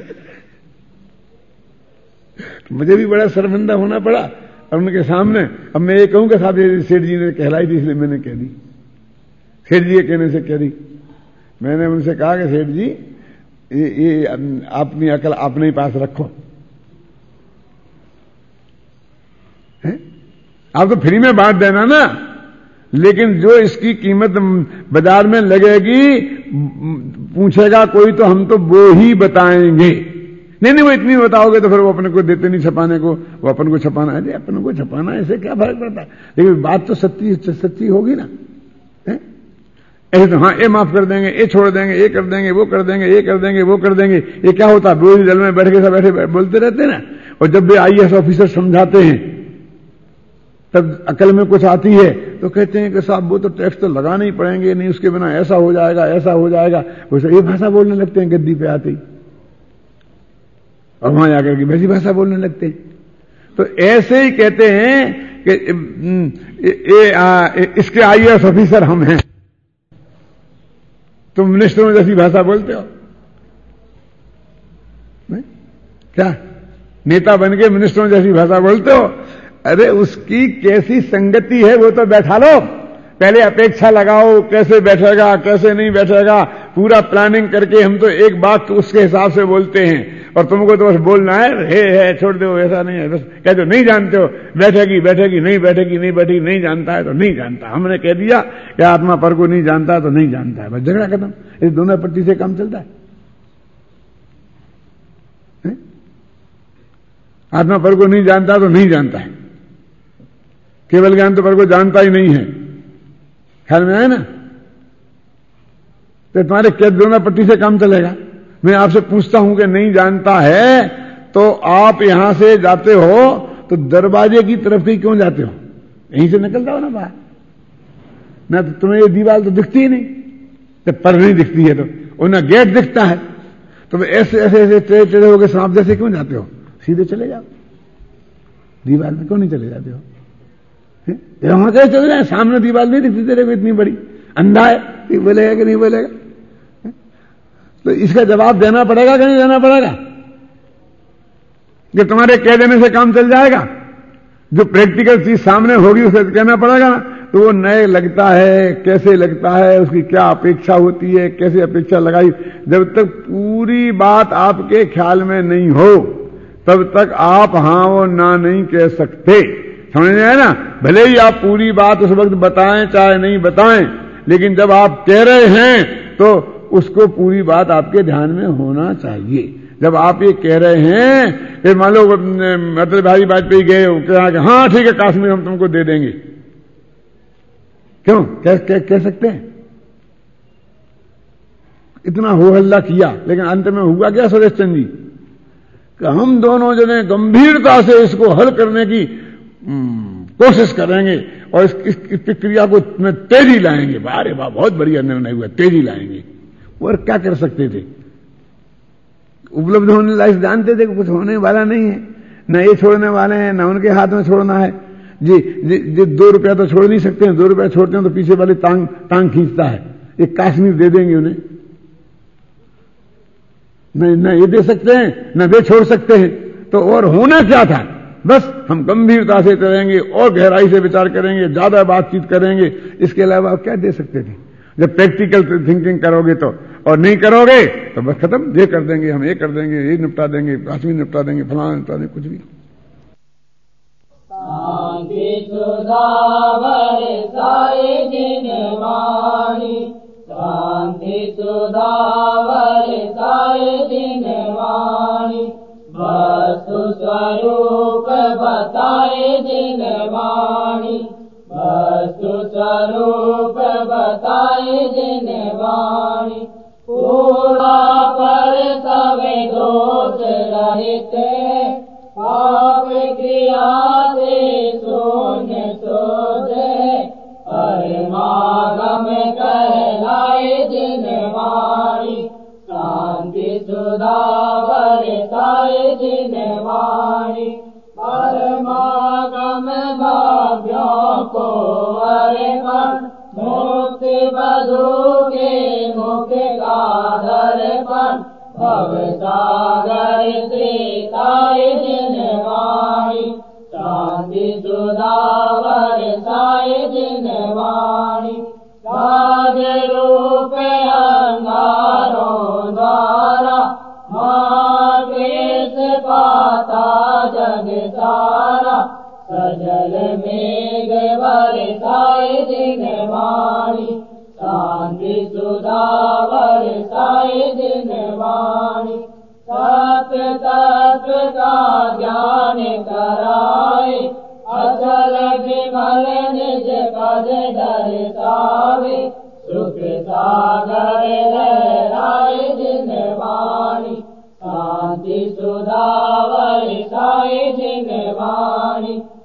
तो मुझे भी बड़ा शर्मिंदा होना पड़ा और उनके सामने। अब मैं ये कहूं कि साहब ये सेठ जी ने कहलाई थी इसलिए मैंने कह दी, सेठ जी के कहने से कह दी। मैंने उनसे कहा कि सेठ जी ये, ये अपनी अकल अपने ही पास रखो, है? आप तो फ्री में बांट देना ना, लेकिन जो इसकी कीमत बाजार में लगेगी पूछेगा कोई, तो हम तो वो ही बताएंगे। नहीं नहीं वो इतनी बताओगे तो फिर वो अपने को देते नहीं छपाने को, वो अपन को छपाना है, अपन को छपाना है, इससे क्या फर्क पड़ता है? लेकिन बात तो सच्ची सच्ची होगी ना, है? ऐसे तो हाँ ये माफ कर देंगे, ये छोड़ देंगे, ये कर देंगे, वो कर देंगे, ये कर देंगे, वो कर देंगे। ये क्या होता है? विरोधी दल में बैठ के सब बैठे बोलते रहते हैं ना, और जब भी आई ए एस ऑफिसर समझाते हैं तब अकल में कुछ आती है तो कहते हैं कि साहब वो तो टैक्स तो लगाने ही पड़ेंगे, नहीं उसके बिना ऐसा हो जाएगा, ऐसा हो जाएगा। वैसे ये भाषा बोलने लगते हैं गद्दी पे आते ही, और वहां जाकर के वैसी भाषा बोलने लगते हैं। तो ऐसे ही कहते हैं कि ये, आ, इसके आई ए एस ऑफिसर हम हैं, तुम मिनिस्टरों जैसी भाषा बोलते हो। नहीं? क्या नेता बन के मिनिस्टरों जैसी भाषा बोलते हो? अरे उसकी कैसी संगति है वो तो बैठा लो, पहले अपेक्षा लगाओ, कैसे बैठेगा कैसे नहीं बैठेगा, पूरा प्लानिंग करके हम तो एक बात उसके हिसाब से बोलते हैं, और तुमको तो बस बोलना है, हे है छोड़ दो, ऐसा नहीं है, बस कह दो नहीं जानते हो, बैठेगी बैठेगी नहीं बैठेगी नहीं बैठेगी, नहीं जानता है तो नहीं जानता। हमने कह दिया कि आत्मा पर को नहीं जानता तो नहीं जानता है, बस झगड़ा खत्म। इस दोनों पट्टी से काम चलता है, है? आत्मा पर को नहीं जानता तो नहीं जानता है, केवल ज्ञान तो पर को जानता ही नहीं है। ख्याल में आए ना? तो तुम्हारे क्या दोनों पट्टी से काम चलेगा? मैं आपसे पूछता हूं कि नहीं जानता है तो आप यहां से जाते हो तो दरवाजे की तरफ ही क्यों जाते हो? यहीं से निकल जाओ ना बाहर, ना तो तुम्हें ये दीवार तो दिखती ही नहीं, तो पर नहीं दिखती है तो, और ना गेट दिखता है, तो ऐसे ऐसे ऐसे टेढ़े टेढ़े होकर सांप जैसे क्यों जाते हो? सीधे चले जाओ, दीवार में क्यों नहीं चले जाते हो? वहां कैसे चले जाए? सामने दीवार नहीं दिखती तेरे को इतनी बड़ी, अंधा है, बोलेगा कि नहीं बोलेगा? तो इसका जवाब देना पड़ेगा कि नहीं देना पड़ेगा? कि तुम्हारे कह देने से काम चल जाएगा? जो प्रैक्टिकल चीज सामने होगी उसे कहना पड़ेगा ना। तो वो नए लगता है, कैसे लगता है, उसकी क्या अपेक्षा होती है, कैसे अपेक्षा लगाई, जब तक पूरी बात आपके ख्याल में नहीं हो तब तक आप हाँ वो ना नहीं कह सकते। समझ में आया ना। भले ही आप पूरी बात उस वक्त बताएं चाहे नहीं बताएं, लेकिन जब आप कह रहे हैं तो उसको पूरी बात आपके ध्यान में होना चाहिए। जब आप ये कह रहे हैं कि मान लो अटल बिहारी वाजपेयी गए, कहा कि हाँ ठीक है कश्मीर हम तुमको दे देंगे, क्यों कह, कह, कह सकते हैं? इतना हो हल्ला किया, लेकिन अंत में हुआ क्या सुरेश चंद जी? कि हम दोनों जने गंभीरता से इसको हल करने की कोशिश करेंगे और इस, इस, इस प्रक्रिया को में तेजी लाएंगे। बारे वाह, बहुत बढ़िया निर्णय हुआ, तेजी लाएंगे। और क्या कर सकते थे? उपलब्ध होने लायक जानते थे कि कुछ होने वाला नहीं है, न ये छोड़ने वाले हैं न उनके हाथ में छोड़ना है। जी जी, जी दो रुपया तो छोड़ नहीं सकते हैं, दो रुपया छोड़ते हैं तो पीछे वाले टांग टांग खींचता है। एक कश्मीर दे देंगे उन्हें, न न ये दे सकते हैं न वे छोड़ सकते हैं। तो और होना क्या था? बस हम गंभीरता से करेंगे और गहराई से विचार करेंगे, ज्यादा बातचीत करेंगे, इसके अलावा आप क्या दे सकते थे? जब प्रैक्टिकल थिंकिंग करोगे तो, और नहीं करोगे तो बस खत्म, ये कर देंगे हम, ये कर देंगे, ये निपटा देंगे, कश्मीर निपटा देंगे, फलाना निपटा देंगे, कुछ भी। शांति सुधा बरसाए दिन वाणी, शांति सुधा बरसाए दिन वाणी, वस्तु स्वरूप बताए दिन वाणी, वस्तु स्वरूप बताए दिन वाणी। पूरा पर सब दोष रहित, पाप क्रिया से शून्य सोझे, परमागम कहलाए दिन वाणी, शांति सुधा बरसाए दिन वाणी। परमागम भाव्यों को अर्पण, मुक्ति बधू के मुख का दर्पण, भव सागर त्रेताए दिन वाणी, शांति सुधा बरसाए दिन वाणी। राज रूप अंगारों द्वारा मार्केश पाता जग सारा, सजल मेघ बरसाए दिन वाणी, शांति सुधा बरसाए दिन वाणी। सत्य तत्व का ज्ञान कराए, अचल विमल निज पद दर्शावे, सुख सागर लहराए दिन वाणी, शांति सुधा बरसाए दिन वाणी।